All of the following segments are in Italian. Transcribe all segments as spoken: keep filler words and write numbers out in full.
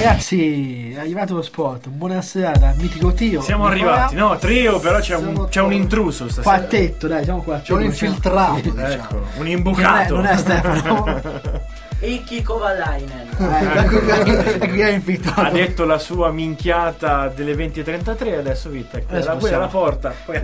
Ragazzi, è arrivato lo sport. Buonasera dal mitico Tio. Siamo arrivati, no, trio, però c'è un, c'è un intruso stasera. Quartetto, dai, siamo qua. C'è un infiltrato, diciamo. Ecco, un imbucato. Non è, non è Stefano. Eikki Kovalainen. Eh, ha detto la sua minchiata delle venti e trentatré. Adesso Vittek era poi alla porta. Poi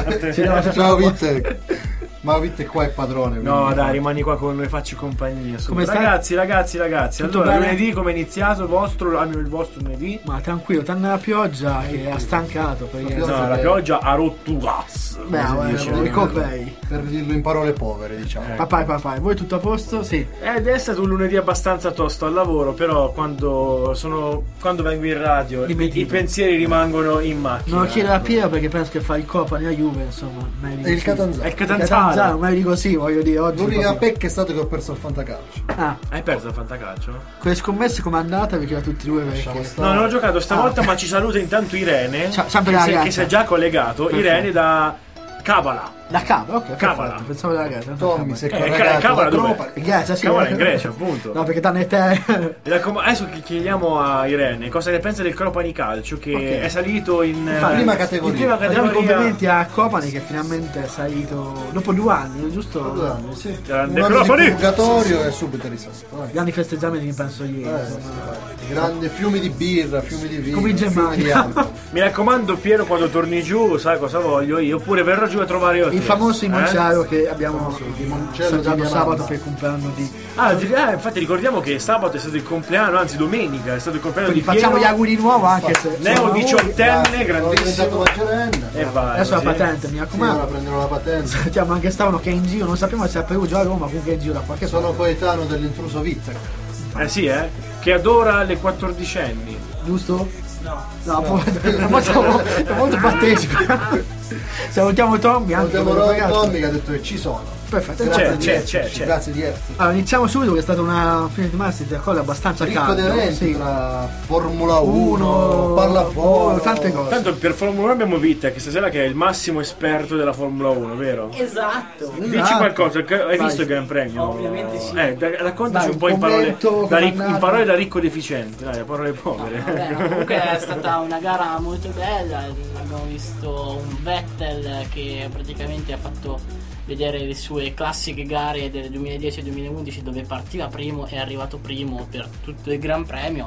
ciao Vittek. Ma Vittek qua è padrone. No, quindi... dai, rimani qua con noi, facci compagnia. Come ragazzi, ragazzi, ragazzi. Tutto allora, bene? lunedì come è iniziato il vostro, almeno il vostro lunedì? Ma tranquillo, tranne la pioggia che ha stancato. Perché... No, la pioggia ha rotto gas. Beh, vabbè, ricopei. Per dirlo in parole povere, diciamo. Eh. Papà, papà, voi tutto a posto? Sì. Ed è stato un lunedì abbastanza tosto al lavoro, però quando sono quando vengo in radio i, i pensieri rimangono in macchina. Non lo chiedo a Piero perché penso che fa il Copa nella Juve, insomma. E il Catanzaro. È il Il Catanzaro. Catanzaro, meglio di così, voglio dire oggi. L'unica proprio... pecca è stato che ho perso il fantacalcio. Ah, Hai perso il fantacalcio? con le scommesse com'è andata? Perché era tutti e due Lasciamo perché... stare. No, non ho giocato stavolta, Ah. ma ci saluta intanto Irene, Ciao, sempre che, la si, ragazza. che si è già collegato. Perfetto. Irene da Kavala. Da Cava, ok, Kavala. perfetto, pensavo della Grecia. Tommy si è Eh, collegato Kavala da dov'è? Tropa. In Grecia, sì. Kavala in Grecia, appunto. No, perché danno te. Mi raccom- Adesso chiediamo a Irene cosa ne pensa del Cropani Calcio, che Ok. è salito in Infatti, eh, prima categoria. in prima Diamo i categoria. complimenti a Copani che finalmente è salito dopo due anni, giusto? Due anni, sì. Grande Un anno di Cropani. purgatorio e subito risalto. vai. Grandi festeggiamenti penso ieri. Eh, sì, insomma. vai. Grandi fiumi di birra, fiumi di vino, Come in fiumi Germania. di acqua. Mi raccomando Piero, quando torni giù sai cosa voglio io, oppure verrò giù a trovare io te. Il famoso Eh? Imonciaro che abbiamo Limoncello assaggiato di sabato Diamante. per il compleanno di. Ah, ti- eh, infatti ricordiamo che sabato è stato il compleanno, anzi domenica è stato il compleanno Quindi di Piero. facciamo gli auguri di nuovo anche se. Neo sono diciottenne, Sono diventato grandissimo. maggiorenne. E vai. Adesso la sì. patente, mi Sì, ora raccomando. prenderò la patente. Salutiamo anche Stefano che è in giro, non sappiamo se è a Perugia o a Roma, comunque è in giro da qualche Sono parte. coetaneo dell'intruso Vittek. Eh sì, eh? Che adora le quattordicenni. Giusto? No. No, po- è molto, è molto partecipe. Salutiamo Tommy anche Salutiamo quello Ron ragazzo. Tommy che ha detto che ci sono. Perfetto, Grazie C'è, di c'è, esserci, c'è, c'è. Grazie di esserci. allora iniziamo subito che è stata una fine di massa di raccolta abbastanza Ricco calda. di eventi Sì. tra Formula uno, Uno, pallavolo, tante cose. Tanto per Formula uno abbiamo Vittek stasera che è il massimo esperto della Formula uno, vero? Esatto. Dici Esatto. qualcosa, che- hai Vai. visto il Gran Premio? Ovviamente sì. Eh, da- raccontaci Vai, un po' in un parole commento, da, ric- comandante. in parole da ricco deficiente, dai, parole povere. Vabbè, comunque è stata una gara molto bella, abbiamo visto un Vettel che praticamente ha fatto vedere le sue classiche gare del duemiladieci e duemilaundici dove partiva primo e è arrivato primo per tutto il Gran Premio,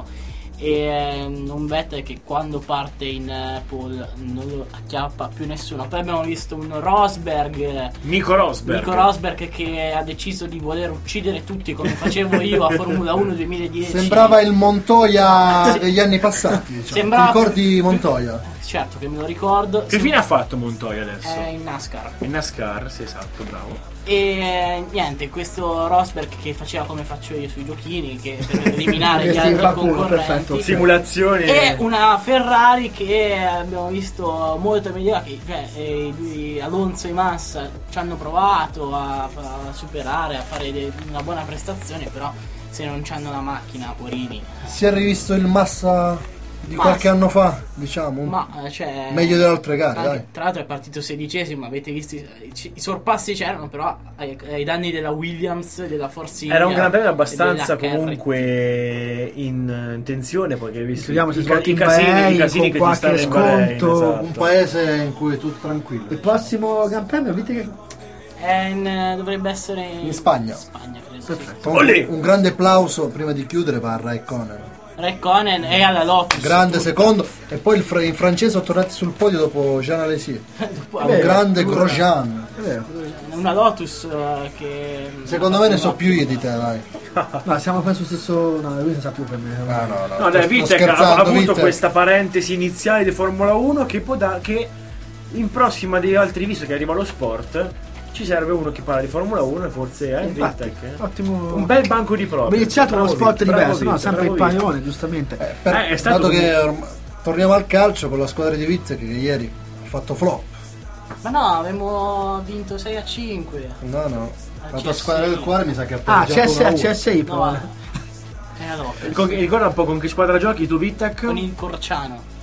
e um, un Vettel che quando parte in uh, pole non lo acchiappa più nessuno. Poi abbiamo visto un Rosberg, Nico Rosberg. Nico Rosberg che ha deciso di voler uccidere tutti come facevo io a Formula uno duemiladieci. Sembrava il Montoya degli anni passati, diciamo. Sembrava- Ti ricordi Montoya? Certo che me lo ricordo. Che fine ha fatto Montoya adesso? È in NASCAR. In NASCAR, sì, esatto, bravo. E niente, questo Rosberg che faceva come faccio io sui giochini, che per eliminare Che gli si altri fa culo, concorrenti. perfetto. Simulazioni. E una Ferrari che abbiamo visto molto meglio, che cioè, eh, lui, Alonso e Massa ci hanno provato a, a superare, a fare de- una buona prestazione, però se non c'hanno la macchina, porini. Si è rivisto il Massa di Massa. qualche anno fa, diciamo. Ma eh, cioè, Meglio delle altre gare, anche- dai. Tra l'altro è partito sedicesimo, avete visto i, i- i sorpassi c'erano, però ai, ai danni della Williams, della Force India Era un Gran Premio e abbastanza della Kerry. comunque in, in tensione, perché hai visto Vediamo se i, si ca- svolta i in casini, Bahrain, i casini con che ci qualche stanno in Bahrain, sconto, esatto. Un paese in cui è tutto tranquillo. Il prossimo Gran Premio, vedete che. È in- dovrebbe essere in, In Spagna. Spagna credo, sì. Perfetto. Comunque, Olè! un grande applauso prima di chiudere per Raikkonen. Raikkonen è alla Lotus. Grande tutto. secondo. E poi il fr- in francese sono tornati sul podio dopo Jean Alesi. Dopo- Un vero, grande pure. Grosjean. È vero. Una Lotus eh, che Secondo me ne so più io di te, dai. No, siamo penso stesso. No, lui non sa più per me. Ah, no, no. No, dai, sto Vittek ha scherzando, avuto Vittek. questa parentesi iniziale di Formula uno che può da- che in prossima degli altri, visto che arriva lo sport, ci serve uno che parla di Formula uno e forse è Infatti, Vittek. ottimo. Un bel banco di prove. Abbiamo iniziato uno Bravo sport Vittek, bravo diverso, no? Vittek, Sempre il bravo Vittek. pallone, giustamente. Eh, per- Eh, è stato dato che comunque- orm- torniamo al calcio con la squadra di Vittek che ieri ha fatto flop. Ma no, avevamo vinto sei a cinque. No, no. La C tua S I. squadra del cuore mi sa che ha Ah, pareggiato C S, uno a uno. C S I No, però. è alla Lotus. Con- Ricorda un po' con che squadra giochi tu, Vittek? Con il Corciano.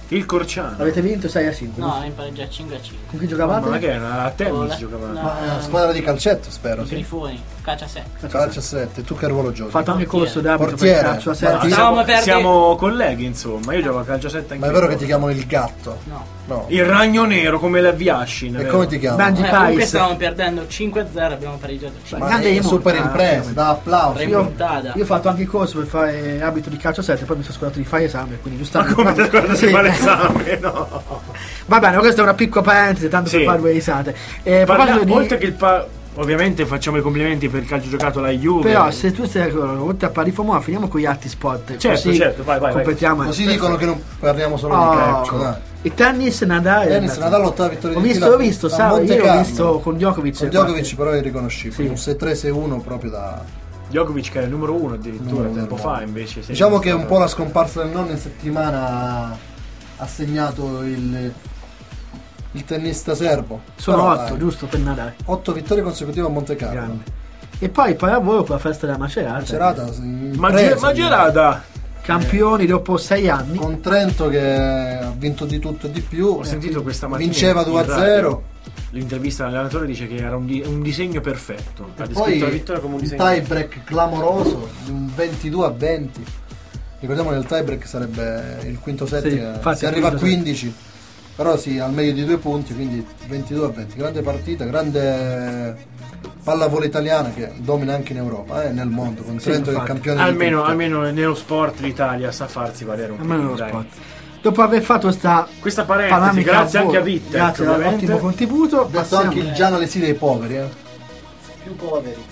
Il Corciano. Avete vinto sei a cinque? No, in pareggio a cinque a cinque. Con chi giocavate? Ma che era? A tennis Oh, la- giocavate? no. Ma è una squadra di calcetto, spero. I Sì. Grifoni, calcio a sette. Calcio a sette, tu che ruolo giochi? Ho fatto anche corso d'arbitro per Portiere. calcio a Ma sette. ti- Stavamo per dire- Siamo colleghi, insomma. Io gioco a calcio a sette anche Ma è vero io. che ti chiamano il gatto? No. No. Il ragno nero come la Viascin. E come ti chiamano? Bangi Eh, comunque Pais. stavamo perdendo cinque a zero, abbiamo pareggiato cinque. Ma grande è emo- super ah, impresa, sì. da applauso. Re- Io, Remontata. io ho fatto anche il corso per fare abito di calcio a sette, poi mi sono scordato di fare esame, quindi Ma giustamente. come ti scordato Sì. di fare l'esame? No. Va bene, questa è una piccola parentesi, tanto Sì. per fare due risate. Eh, a Parla- proposito di- Oltre che il pa- ovviamente facciamo i complimenti per il calcio giocato alla Juve. Però se tu stai oltre a parlare di Formula, finiamo con gli altri sport. Certo, così certo, vai, vai, vai. completiamo. Così dicono che non parliamo solo Oh, di calcio, dai. il tennis Nadal. Tennis, Nadal ottava vittoria Ho di visto, fila ho visto, a sai, Monte io ho Carlo. visto con Djokovic. Con Djokovic però è riconoscibile, Sì. un sei tre sei uno proprio da... Djokovic che era il numero uno addirittura Numero tempo uno. fa invece. si è Diciamo che un stato- po' la scomparsa del nonno in settimana ha segnato il, il tennista serbo. Sono Però, otto, dai, giusto, per Nadal. otto vittorie consecutive a Monte Carlo. Grande. E poi pallavolo con la festa della Macerata. Serata Mager- Magerata. Campioni dopo sei anni. con Trento che ha vinto di tutto e di più. Ho sentito questa mattina Vinceva in due a radio, zero. L'intervista all'allenatore dice che era un, di- un disegno perfetto. Ha E descritto poi la vittoria come un un disegno tie perfetto. break clamoroso di un ventidue a venti. Ricordiamo che il tie break sarebbe il quinto set, Sì, che infatti si il arriva a quinto set. quindici, però sì, al meglio di due punti, quindi ventidue a venti. Grande partita, grande pallavolo italiana che domina anche in Europa e nel mondo, con Sì, Trento che è infatti. campione di Almeno, tutto. almeno nello sport l'Italia sa farsi valere un po'. Almeno lo dai. sport. Dopo aver fatto questa Questa parentesi, panoramica grazie voi, anche a Vittek, grazie ovviamente. all'ottimo contributo, Ho detto passiamo. anche il Giano Alesi dei poveri, eh. Più poveri.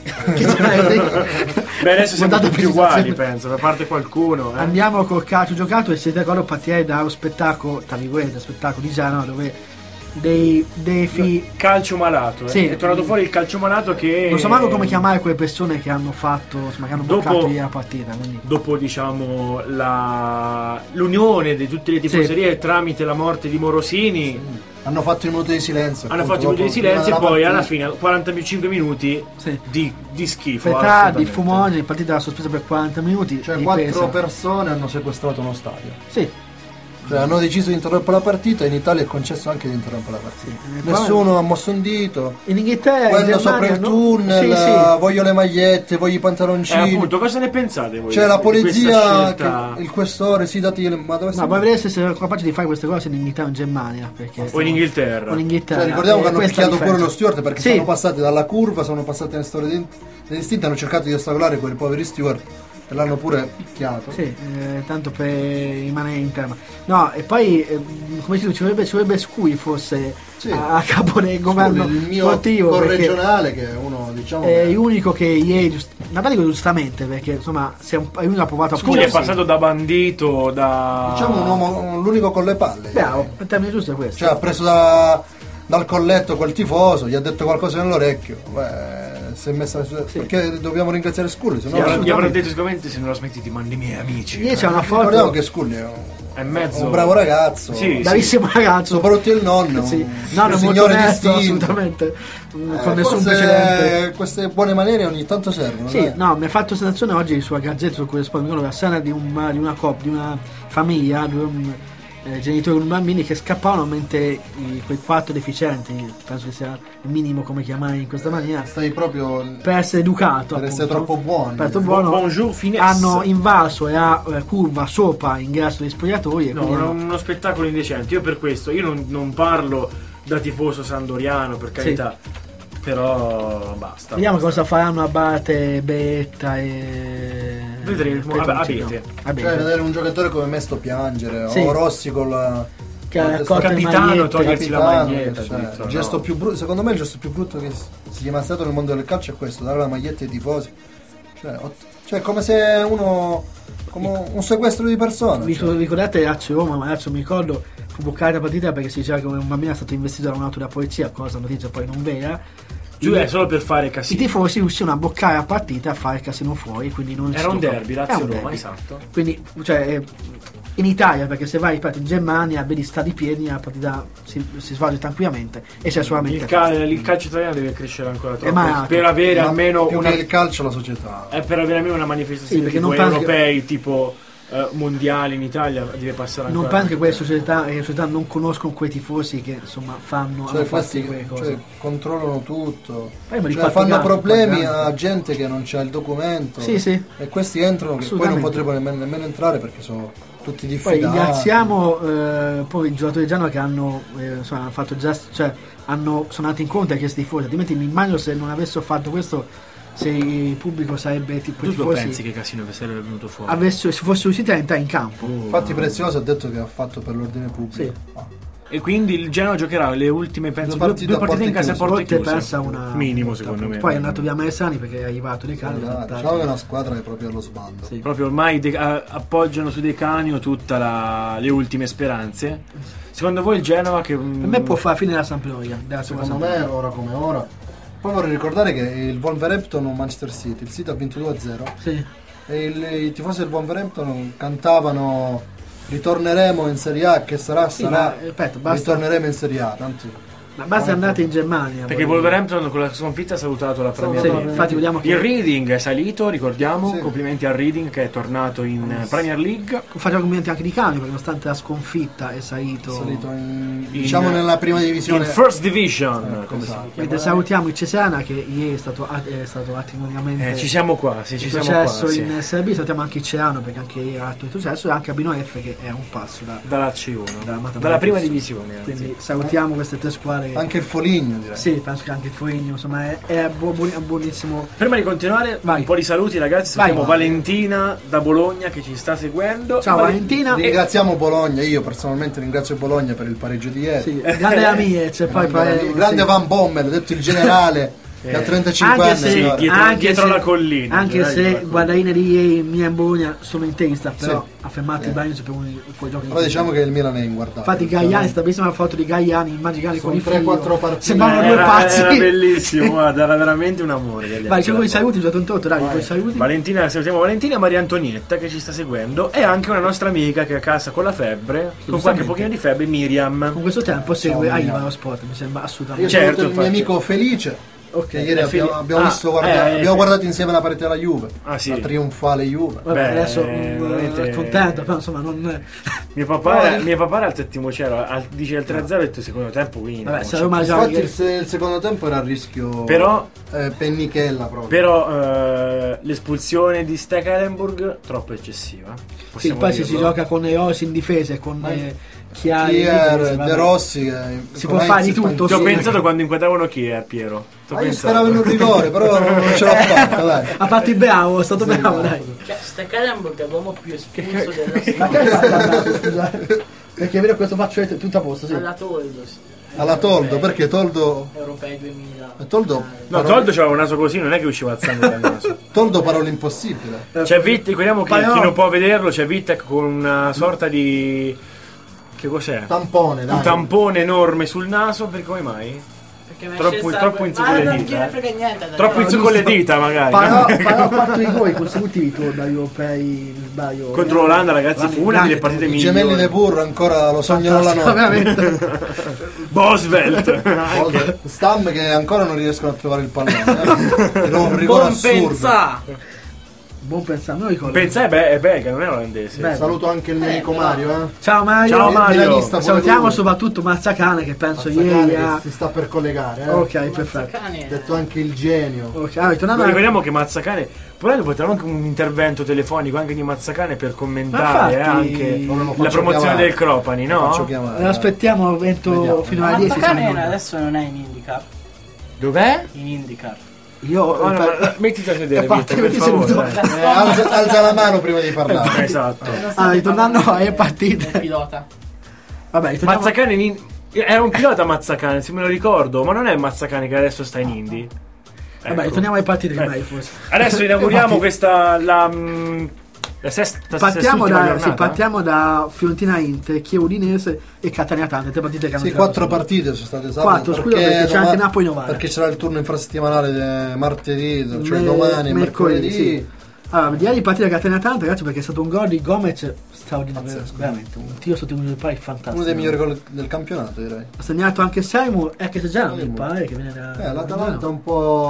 Beh, adesso siamo Guardate tutti per- uguali, penso, da parte qualcuno. Eh. Andiamo col calcio giocato e siete d'accordo, partirei da uno spettacolo, tra virgolette, spettacolo di Genova dove dei, dei fi... Calcio malato, eh. Sì. È tornato fuori il calcio malato che... Non so manco come chiamare quelle persone che hanno fatto, insomma, che hanno Dopo- bloccato via la partita. Quindi. Dopo, diciamo, la... l'unione di tutte le tifoserie tramite la morte di Morosini, Hanno fatto i minuti di silenzio. hanno appunto, fatto un minuto di dopo- prima silenzio e della poi partita. alla fine quarantacinque minuti Sì. di, di schifo. Fetà di assolutamente. fumogeni, la partita era sospesa per quaranta minuti. Cioè ripresa. quattro persone hanno sequestrato uno stadio. Sì. Cioè, hanno deciso di interrompere la partita e in Italia è concesso anche di interrompere la partita. Sì. Nessuno ha mosso un dito. In Inghilterra, in Quello sopra Germania, il no? tunnel, Sì, sì. voglio le magliette, voglio i Eh, pantaloncini. appunto, cosa ne pensate voi? C'è la di questa polizia, scelta? che, il questore, sì, dati le... Ma dove No, ma vedere se siamo capaci di fare queste cose in Inghilterra o in Germania. Perché O in Inghilterra. o in Inghilterra. Cioè, ricordiamo Eh, che hanno questa picchiato è la pure lo differenza. steward perché Sì. sono passati dalla curva, sono passati nelle storie di- distinte, hanno cercato di ostacolare quei poveri steward e l'hanno pure picchiato. Sì, eh, tanto per rimanere in tema. No, e poi, eh, come dici tu, ci vorrebbe, ci vorrebbe Scui forse Sì. a, a capo del governo il mio sportivo. Perché corregionale che è uno, diciamo, è che- l'unico che ieri, giust- Natale dico giustamente, perché insomma, si è un, è l'unico che ha provato a Scuri è porsi. passato da bandito, da... diciamo un uomo, l'unico con le palle. Bravo, il termine giusto è questo. Cioè ha preso da- dal colletto quel tifoso, gli ha detto qualcosa nell'orecchio. Beh, si è messa perché dobbiamo ringraziare Scully, se no Gli avrà, gli avrà assolutamente. detto sicuramente se non la smetti ti mandi i miei amici. Ieri c'è una ricordiamo foto, che Scully è un, È mezzo... un bravo ragazzo. Sì, bravissimo ragazzo. Soprattutto il nonno, Sì, un, no, un no, molto signore onesto, distinto. assolutamente, mm, Eh, con nessun forse precedente. queste buone maniere ogni tanto servono. Sì, dai. no, mi ha fatto sensazione oggi sulla Gazzetta su cui risponde la scena di, un, di una coppia, di una famiglia, di un eh, genitore con bambini che scappavano mentre i, quei quattro deficienti, penso che sia il minimo come chiamare in questa maniera, Stai proprio per essere educato, per essere appunto, troppo buoni. per essere buono, Bonjour, finesse. hanno invaso e a eh, curva sopra ingresso degli spogliatoi e No, quindi è hanno- uno spettacolo indecente. Io per questo, io non, non parlo da tifoso sandoriano, per carità, però basta. vediamo cosa faranno Abate, Betta e Vedremo, Petrucci, Ab- no. Abete. Abete. Cioè, vedere un giocatore come Mesto piangere, Sì. o Rossi con la Che ha con la raccolto le capitano, magliette. togliersi la capitano, maglietta, cioè, addirittura, il gesto no. più brutto, secondo me il gesto più brutto che si è mai stato nel mondo del calcio è questo, dare la maglietta ai tifosi. Cioè, ot- cioè è come se uno come un sequestro di persona. Vi cioè. ricordate Lazio Roma? Ma Lazio mi ricordo fu bloccata la partita perché si diceva che un bambino è stato investito da un'auto della polizia, cosa notizia poi non vera. Giù I- è solo per fare I casino. tifosi riuscivano a bloccare la partita e a fare il casino fuori, quindi non Era un si- derby, Era un Lazio-Roma, derby. esatto. Quindi, cioè, eh, in Italia, perché se vai ripeto, in Germania, vedi stadi pieni, la partita si, si svolge tranquillamente e c'è solamente Il, cal- il calcio italiano deve crescere ancora troppo malato. per avere Ma almeno più una che il calcio la società. è per avere almeno una manifestazione Sì, perché tipo non penso che- europei tipo uh, mondiali in Italia deve passare ancora. Non penso che quelle società, eh, società non conoscono quei tifosi che insomma fanno Cioè, queste questi, cose. cioè, controllano tutto, Poi me li cioè, fatti fanno gatti, problemi pagando. a gente che non c'ha il documento. Sì, sì. E questi entrano che poi non Assolutamente. potrebbero nemmeno, nemmeno entrare perché sono tutti Poi diffidati. ringraziamo eh, poi i giocatori di Genoa che hanno, eh, insomma, hanno fatto già, cioè hanno sono andati incontro a questi tifosi, altrimenti mi immagino se non avessero fatto questo, se il pubblico sarebbe tipo Tu i lo tifosi pensi che casino che sarebbe venuto fuori? avessero, si fossero riusciti a entrare in campo. Infatti Prezioso ha detto che ha fatto per l'ordine pubblico. Sì. Ah. E quindi il Genoa giocherà le ultime penso, Due due, partite due a partite in porte casa a porte Porte chiuse. persa una minimo secondo me. Poi è andato via Maresani perché è arrivato di Cani. Allora, diciamo che è una squadra che è proprio allo sbando. Sì. Proprio ormai de- a- appoggiano su De Canio tutte le ultime speranze. Secondo voi il Genova che Per me può fare fine della Sampdoria, della Secondo seconda me, Sampdoria. ora come ora. Poi vorrei ricordare che il Wolverhampton o Manchester City, il City ha vinto due a zero Sì. e il- i tifosi del Wolverhampton cantavano ritorneremo in Serie A, che sarà Sì, sarà, ma, ripeto, basta- ritorneremo in Serie A, tanti. Ma basta andate in Germania. perché voglio dire. Wolverhampton con la sconfitta ha salutato la Premier Sì, League. infatti vediamo Il che Reading è salito, ricordiamo, Sì. complimenti al Reading che è tornato in eh, Premier League. facciamo complimenti anche di Cani perché nonostante la sconfitta è salito. Salito in, In- diciamo nella prima In divisione. First Division, Eh, come si esatto. chiama. Mentre salutiamo il Cesena che ieri è stato, è stato matrimonialmente Eh, ci siamo qua, sì, ci siamo successo qua. Sì. in Serie B. Salutiamo anche il Ceano perché anche ieri ha fatto il successo e anche Abino F che è un passo da, Dalla C uno, dalla matematica. dalla prima divisione. Anzi. Quindi salutiamo queste tre squadre. Anche il Foligno, direi. Sì, penso che anche il Foligno insomma è, è buon- buon- buonissimo. Prima di continuare, Vai. un po' di saluti ragazzi. Vai. Salutiamo Valentina da Bologna che ci sta seguendo. Ciao Vale- Valentina. Ringraziamo Bologna, io personalmente ringrazio Bologna per il pareggio di ieri. Sì, grande amiche, c'è poi grande, poi- grande sì. Van Bommel, detto il generale, che ha trentacinque Anche anni. se, signore. dietro- anche dietro se- la collina, anche cioè, se dietro la collina. guardarine di ieri mia in Bologna sono interista, però Sì. ha fermato Sì. il bagno per uno dei fuori giochi. Però diciamo che il Milan è inguardabile. Infatti Gaiani, sta bellissima foto di Gaiani, immagini con Sono i tre, figli. quattro partite. Sembravano due era, pazzi. era bellissimo, guarda, era veramente un amore. Gli Vai, c'è altri. con i saluti, già tontotto, dai, con i saluti. Valentina, salutiamo Valentina, Maria Antonietta che ci sta seguendo e anche una nostra amica che è a casa con la febbre, con qualche giustamente. pochino di febbre, Miriam. Con questo tempo segue Ciao, Aiva Mia. lo sport, mi sembra Io assolutamente. Certo, saluto il mio infatti. amico Felice. Ok, Che ieri eh, abbiamo, Fili- abbiamo ah, visto guarda- eh, eh, abbiamo sì. guardato insieme la partita della Juve. Ah, sì. La trionfale Juve. Vabbè, Beh, adesso eh, mm, veramente- contento, però insomma non. Mio papà, era, No, mio papà era al settimo cielo, al- dice il tre a zero e il secondo tempo quindi. Vabbè, non se c'è- Roma già Infatti il, se- il secondo tempo era a rischio Però- eh, pennichella proprio. Però eh, l'espulsione di Stekelenburg troppo eccessiva. Sì, Possiamo poi se si dirlo. gioca con Erosi in difesa e con eh, Chiari in Kier, difesa, vabbè. De Rossi eh, Si con può fare di Heinz tutto, Ti ho sì. pensato quando inquadravano chi è Piero. T'ho Ma io pensato. speravo in un rigore, però non ce l'ho fatta, dai. Ha fatto il bravo, è stato Sì, bravo, no. dai. Cioè, Stekelenburg è l'uomo più espulso della Ma che storia. è stato, scusate? Perché è vero questo faccio tutto a posto, sì. Alla Toldo, sì. Alla Toldo, perché Toldo Europei duemila. Toldo, No, Toldo c'aveva un naso così, non è che usciva il sangue dal naso. Toldo parole impossibile. C'è Vitt, ricordiamo che Paiò. chi non può vederlo, c'è Vittek con una sorta di. Che cos'è? Tampone, dai. Un tampone enorme sul naso, per come mai? Perché mi Troppo- esce il troppo sangue- in su Ma con le non dita, gliene eh. frega niente. dai. Troppo in su con le dita, magari. Parò, parò quattro rigori consecutivi tu dagli europei, mi sbaglio. Contro l'Olanda, ragazzi, fu una delle partite I gemelli migliori. De Burro ancora lo sognano la notte. Veramente. Bosvelt. Toldo- Stam che ancora non riescono a trovare il pallone. Eh. Era un rigore Buon assurdo. pensà. Buon pensare, non ricordo. Pensai, beh, è belga, non è olandese. Beh, Saluto anche il mio amico Mario, eh. Ciao Mario. Ciao, Mario. Milanista pure Salutiamo lui. soprattutto Mazzacane che penso Mazzacane ieri che ha... si sta per collegare, eh. Ok, perfetto. Cane. Ha detto anche il genio. Ok, allora, tornando a... Ricordiamo che Mazzacane, volendo potremmo anche un intervento telefonico anche di Mazzacane per commentare eh, Ma infatti, anche non lo la faccio promozione chiamare. del Cropani, Lo no? faccio chiamare. Eh, aspettiamo il momento Vediamo. fino alle dieci. Mazzacane siamo in onda. adesso non è in IndyCar. Dov'è? In IndyCar. Io Oh, no, per- no, mettiti a sedere, Infatti, Vito, per metti favore. seduto. dai. Eh, alza, alza la mano prima di parlare. Esatto. Allora, ritornando alle Il partite. pilota. Vabbè, ritorniamo... Mazzacane in in- era un pilota Mazzacane, se me lo ricordo, ma non è il Mazzacane che adesso sta in Indy. Vabbè, Ecco. ritorniamo alle partite che Eh. meglio forse. Adesso inauguriamo Infatti- questa la, mm, la sesta Partiamo sest'ultima da, giornata. sì, partiamo da Fiorentina Inter, Chievo Udinese e Catania Atalanta, tre partite che hanno Sì, giocato quattro solo. partite sono state esatte. Quattro, scusa, perché c'è anche Napoli Novara. Perché c'era il turno infrasettimanale de- martedì, cioè Me- domani, mercoledì, mercoledì. sì. Allora, vediamo di partita Catania-Atalanta, ragazzi, perché è stato un gol di Gomez straordinario, Pazzesco. veramente, un tiro sotto il pari fantastico. Uno dei migliori gol del campionato, direi. Ha segnato anche Seymour, e anche Seggiano, mi Seymour. pare, che viene da... Eh, l'Atalanta no. un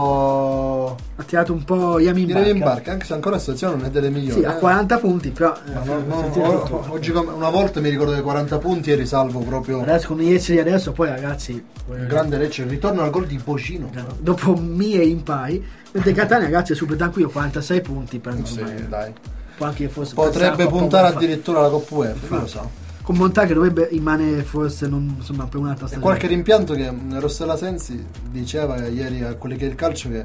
po'... ha tirato un po' Yami in direi in barca. barca, anche se ancora la situazione non è delle migliori. Sì, ha eh. quaranta punti, però... eh, Ma no, no, si tira o- tutto. oggi come- una volta mi ricordo che quaranta punti e risalvo proprio Adesso con i Lecce di adesso, poi ragazzi... il grande Lecce, il ritorno al gol di Bocino. Dopo mille impari, mentre Catania, ragazzi, è super tranquillo, quarantasei punti, penso. Sì, ma- dai. può anche forse Potrebbe pensare a puntare Coppa addirittura alla Coppa UEFA, chi lo Infatti. sa. con Montà che dovrebbe rimanere forse non, insomma, per un'altra E stagione. qualche rimpianto che Rossella Sensi diceva ieri a quelli che è il calcio che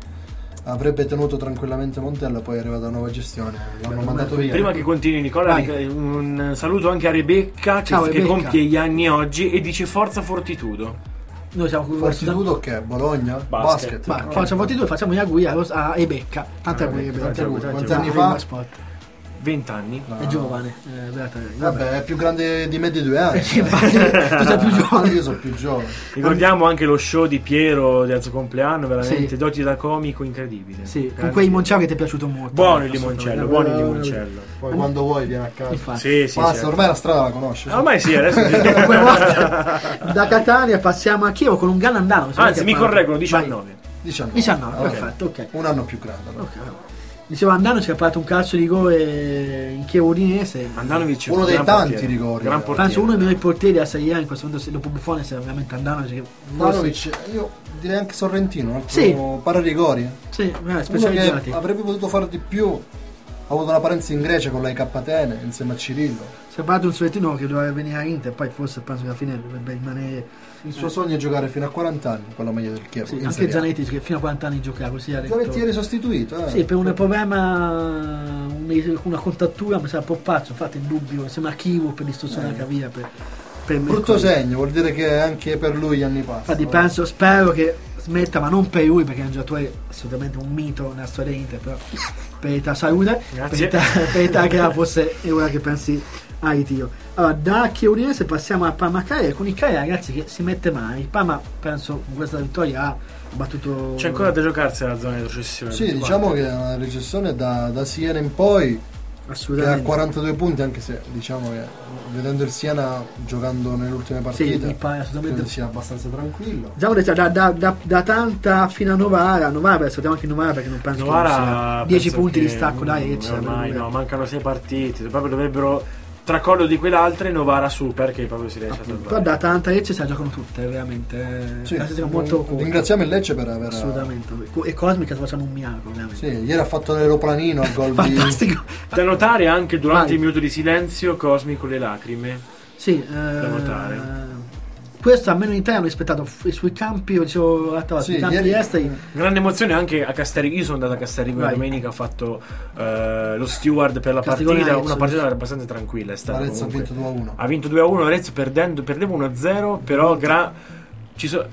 avrebbe tenuto tranquillamente Montella, poi è arrivata la nuova gestione, l'hanno Beh, mandato beh, via. Prima che continui Nicola, Vai. un saluto anche a Rebecca che, Ciao, che Rebecca. compie gli anni oggi e dice forza Fortitudo. Noi siamo qui Fortitudo che è Bologna? Basket. Basket. Ma facciamo Fortitudo, facciamo gli auguri a, Ros- a Ebecca. Tanti Ah, auguri, Rebecca, tanti tanti auguri. auguri. Quanti anni Brava, fa? Sport. vent'anni. È giovane. Eh, beata- Vabbè, è più grande di me di due anni. Sì, infatti, tu sei più giovane. Io sono più giovane. Ricordiamo anche lo show di Piero del suo compleanno, veramente Sì. doti da comico incredibile. Sì, con Grande. quei limoncello che ti è piaciuto molto. Buono il Posso limoncello, dire. buono il Eh, limoncello. Poi quando vuoi vieni a casa. Infatti. Sì, sì, Basta, certo. ormai la strada la conosci. Ah, ormai sì, adesso Come volta, da Catania passiamo a Chievo con un gran andano. Anzi, mi correggono, diciannove. diciannove. diciannove, Ok. perfetto, ok. Un anno più grande. allora. Ok. Dicevo Andano ci ha parlato un calcio di rigore in Chievo Udinese. Andanovic, Uno dei gran tanti portiere, rigori. gran portiere. Penso uno dei migliori portieri a Serie A in questo momento, se- dopo Buffone, se veramente Andano. Che Manovic, io direi anche Sorrentino, un altro Sì. pararigori. Sì, eh, Uno specializzati. che avrebbe potuto fare di più. Ha avuto una parenza in Grecia con la I K Atene insieme a Cirillo. Si è parlato di un solettino che doveva venire a Inter, poi forse penso che alla fine dovrebbe rimanere. Il suo sogno è giocare fino a quaranta anni con la maglia del Chievo. Sì, in anche Serie A. Zanetti che fino a quaranta anni giocava così. Ha detto- Zanetti ieri sostituito. Eh. Sì, per un problema, un- una contattura mi sa Poppaccio, infatti in dubbio, sembra Chivo per l'istruzione della caviglia per, per Brutto mercoledì. segno, vuol dire che anche per lui gli anni passano. Infatti penso, spero che smetta, ma non per lui perché è un giocatore assolutamente un mito nella storia Inter, però per età salute, per Grazie. età, per età che ha forse è ora che pensi a ritiro. Allora, da Chiodinese passiamo a Parma Cagliari, con il Cagliari ragazzi che si mette male, il Parma penso con questa vittoria ha battuto... C'è ancora da giocarsi la zona di retrocessione. Sì, ventiquattro. diciamo che è una recessione da, da Siena in poi, che ha assolutamente. quarantadue punti, anche se diciamo che vedendo il Siena giocando nelle ultime partite, mi pare assolutamente- credo sia abbastanza tranquillo. Diciamo che da, da, da, da Tanta fino a Novara, Novara beh, saltiamo anche Novara perché non penso Novara, che sia dieci penso punti che, di stacco dai mm, Lecce, ormai per- no, mancano sei partite, proprio dovrebbero tracollo di quell'altra e Novara super che proprio si riesce a Però salvare. da Tanta Lecce se la giocano tutte veramente Sì, la stagione molto corta. ringraziamo il Lecce per aver Assolutamente, e Cosmica sta facendo un miracolo veramente. Sì, ieri ha fatto l'aeroplanino al gol di Fantastico. Da notare anche durante Vai. il minuto di silenzio Cosmi con le lacrime. Sì, eh, notare. questo almeno in Italia hanno rispettato f- sui campi, io dicevo l'altra volta, Sì, sui campi ieri- esteri. Grande emozione anche a Casterigo. Io sono andato a Casterigo la Vai. domenica, ho fatto eh, lo steward per la Castigone partita, Arezzo, una partita giusto. abbastanza tranquilla. È stata Arezzo ha comunque. vinto due a uno. Ha vinto due a uno Arezzo perdendo, perdeva uno a zero, però gra- ci so-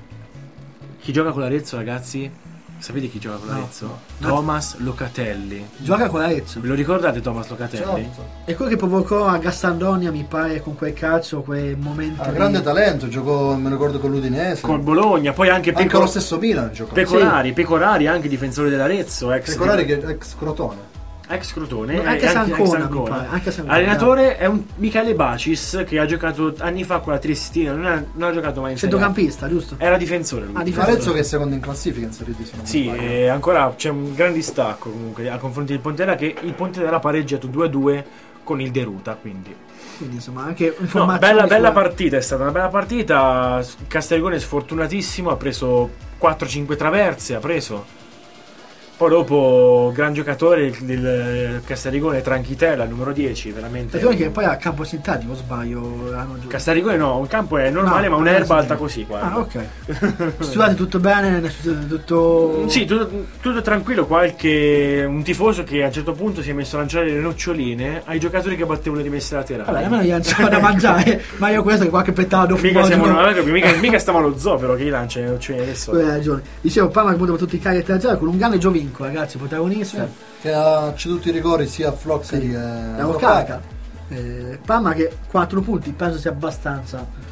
chi gioca con l'Arezzo, ragazzi? Sapete chi gioca con No. l'Arezzo? No. Thomas Locatelli. Gioca con l'Arezzo. Ve lo ricordate Thomas Locatelli? Certo. E quello che provocò a Gassandonia mi pare con quel calcio, quel momento Ha di- grande talento, giocò, me lo ricordo, con l'Udinese. Col Bologna, poi anche, Anche Peco- lo stesso Milan giocò. Pecorari, Pecorari anche difensore dell'Arezzo, ex Pecorari che è ex Crotone. ex Crotone, No, anche eh, Sancona, ex mi pare, anche Sancona. Allenatore è un Michele Bacis che ha giocato anni fa con la Triestina, non ha, non ha giocato mai in Serie A. centrocampista, giusto? Era difensore lui. Ah, difensore. Arezzo che è secondo in classifica inseriti se non mi Sì, sbaglio. e ancora c'è un gran distacco comunque a confronti del Pontella, che il Pontella ha pareggiato due a due con il Deruta, quindi Quindi insomma anche no, informazioni bella, bella sulla- partita, è stata una bella partita. Castellgone sfortunatissimo, ha preso quattro cinque traverse, ha preso. Poi dopo gran giocatore del Castelligone, Tranchitella, numero dieci, veramente. Attenzione che poi a campo sintatico, o sbaglio, hanno giocato. Castelligone no, un campo è normale, No, ma non è un'erba alta sentito. così, guarda. Ah, ok. Studiate tutto bene, ne studiate tutto. Sì, tutto, tutto tranquillo, qualche un tifoso che a un certo punto si è messo a lanciare le noccioline ai giocatori che battevano le rimesse laterali. Vabbè, almeno gli lanciava da mangiare, ma io questo che qualche petardo mica, siamo, fumogeno. mica, mica stiamo allo zoo, però che gli lancia le noccioline adesso. Tu hai ragione. Dicevo, Parma che punta per tutti i cari a zero con un grande Giovinco, ragazzi, protagonista. Che ha ceduto i rigori sia a Floccari Sì. che La a Ocata. Eh, Parma che quattro punti penso sia abbastanza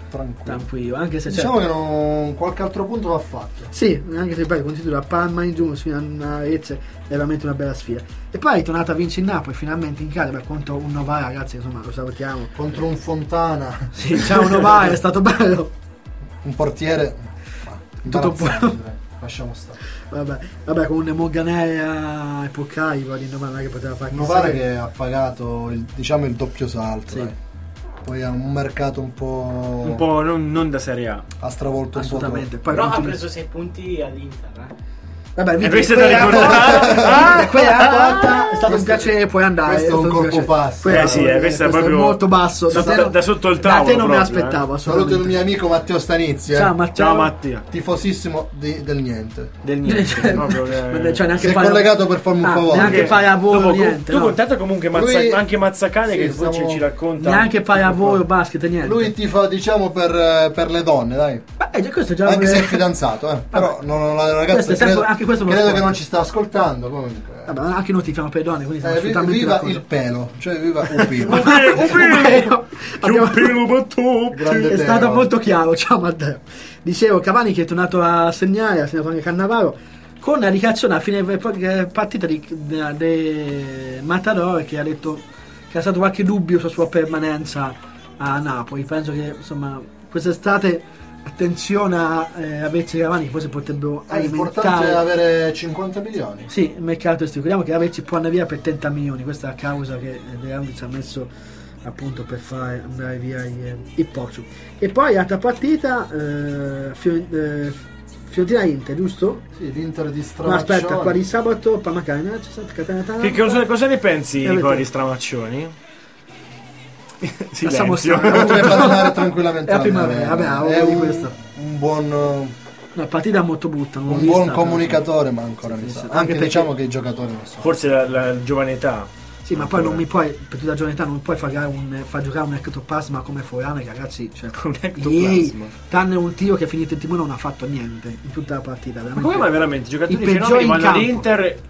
tranquillo. tranquillo, anche se Diciamo c'è... che non, qualche altro punto va fatto. Sì, anche se poi continui da Parma in giù fino a Arezzo, è veramente una bella sfida. E poi è tornato a vincere il Napoli finalmente in casa, per contro un Novara, ragazzi, insomma, lo salutiamo. Contro un Fontana. Sì, ciao Novara, è stato bello. Un portiere. Tutto un po'. direi. Lasciamo stare. Vabbè, vabbè, con un Morganella e Poccai, di Novara che poteva fare Novara chissà che ha pagato il, diciamo il doppio salto. Sì. Dai. Poi ha un mercato un po'. Un po' non, non da Serie A. Ha stravolto assolutamente. un po'. Poi Però ha continui- preso sei punti all'Inter, eh. Vabbè, E vedi, questo è quella da è ricordare. la- quella è la quarta, è stato un Questo- piacere, puoi andare. questo è un stato colpo piacere. basso. Quella- Eh sì, eh, questo è proprio molto basso. sotto- te non- da sotto il Da te tavolo non me proprio, l'aspettavo, Saluto assolutamente. il mio amico Matteo Stanizzi. eh. Ciao Matteo. Ciao Mattia. Tifosissimo di- del niente. Del niente. proprio, eh. Cioè, neanche Si è fare- collegato per farmi un Ah, favore. neanche fare lavoro, Dopo, niente. tu no. contatto comunque Mazza- Lui- anche Mazzacane Sì, che poi ci, stiamo- ci racconta. Neanche fare lavoro, basket, niente. Lui tifa, diciamo, per, eh, per le donne, dai. Beh, già questo è già Anche se è eh, fidanzato, eh. Però non, la ragazza Questo è sempre- credo, anche questo è uno credo che sport. non ci sta ascoltando. Comunque. Vabbè, anche noi tifiamo per le donne, quindi siamo Eh, vi- assolutamente viva d'accordo. il pelo, cioè viva un pelo. Un pelo, un pelo. Che Abbiamo- un pelo battuto. Grande è pelo. stato molto chiaro, ciao Matteo. Dicevo, Cavani che è tornato a segnare, ha segnato anche Cannavaro, con la ricaccione a fine partita di, di, di Matador, che ha detto che ha stato qualche dubbio sulla sua permanenza a Napoli. Penso che insomma quest'estate attenzione a eh, Averci e Cavani, che forse potrebbero È importante alimentare avere cinquanta milioni. sì, il mercato estivo. Ricordiamo che Averci può andare via per trenta milioni, questa è la causa che Leandro ha messo appunto per fare andare via il, il Porcio. E poi altra partita eh, Fior- eh, Fiorentina Inter, giusto? Sì, l'Inter di No, Stramaccioni. aspetta, qua di sabato Pamacana, c'è Santa Catanata. Che cosa, cosa ne pensi Eh, di avete- di Stramaccioni? Lasciamo Silenzio. stare. Potrei parlare tranquillamente. È la primavera, vabbè, è avevo di un, questo. un buon, un Una partita molto brutta, non l'ho buon vista, comunicatore, ma ancora Sì, mi sì, sa. sì. Anche, Anche perché- diciamo che i giocatori non so. Forse la, la giovane età. Sì, ma poi non mi puoi, per tutta la giornata non puoi far, un, far giocare un ectoplasma come Forane, che ragazzi, cioè, Un ieri, ectoplasma. tranne un tiro che è finito in timone, non ha fatto niente in tutta la partita. Ma Veramente. come mai veramente i giocatori I peggiori fenomeni in vanno campo. all'Inter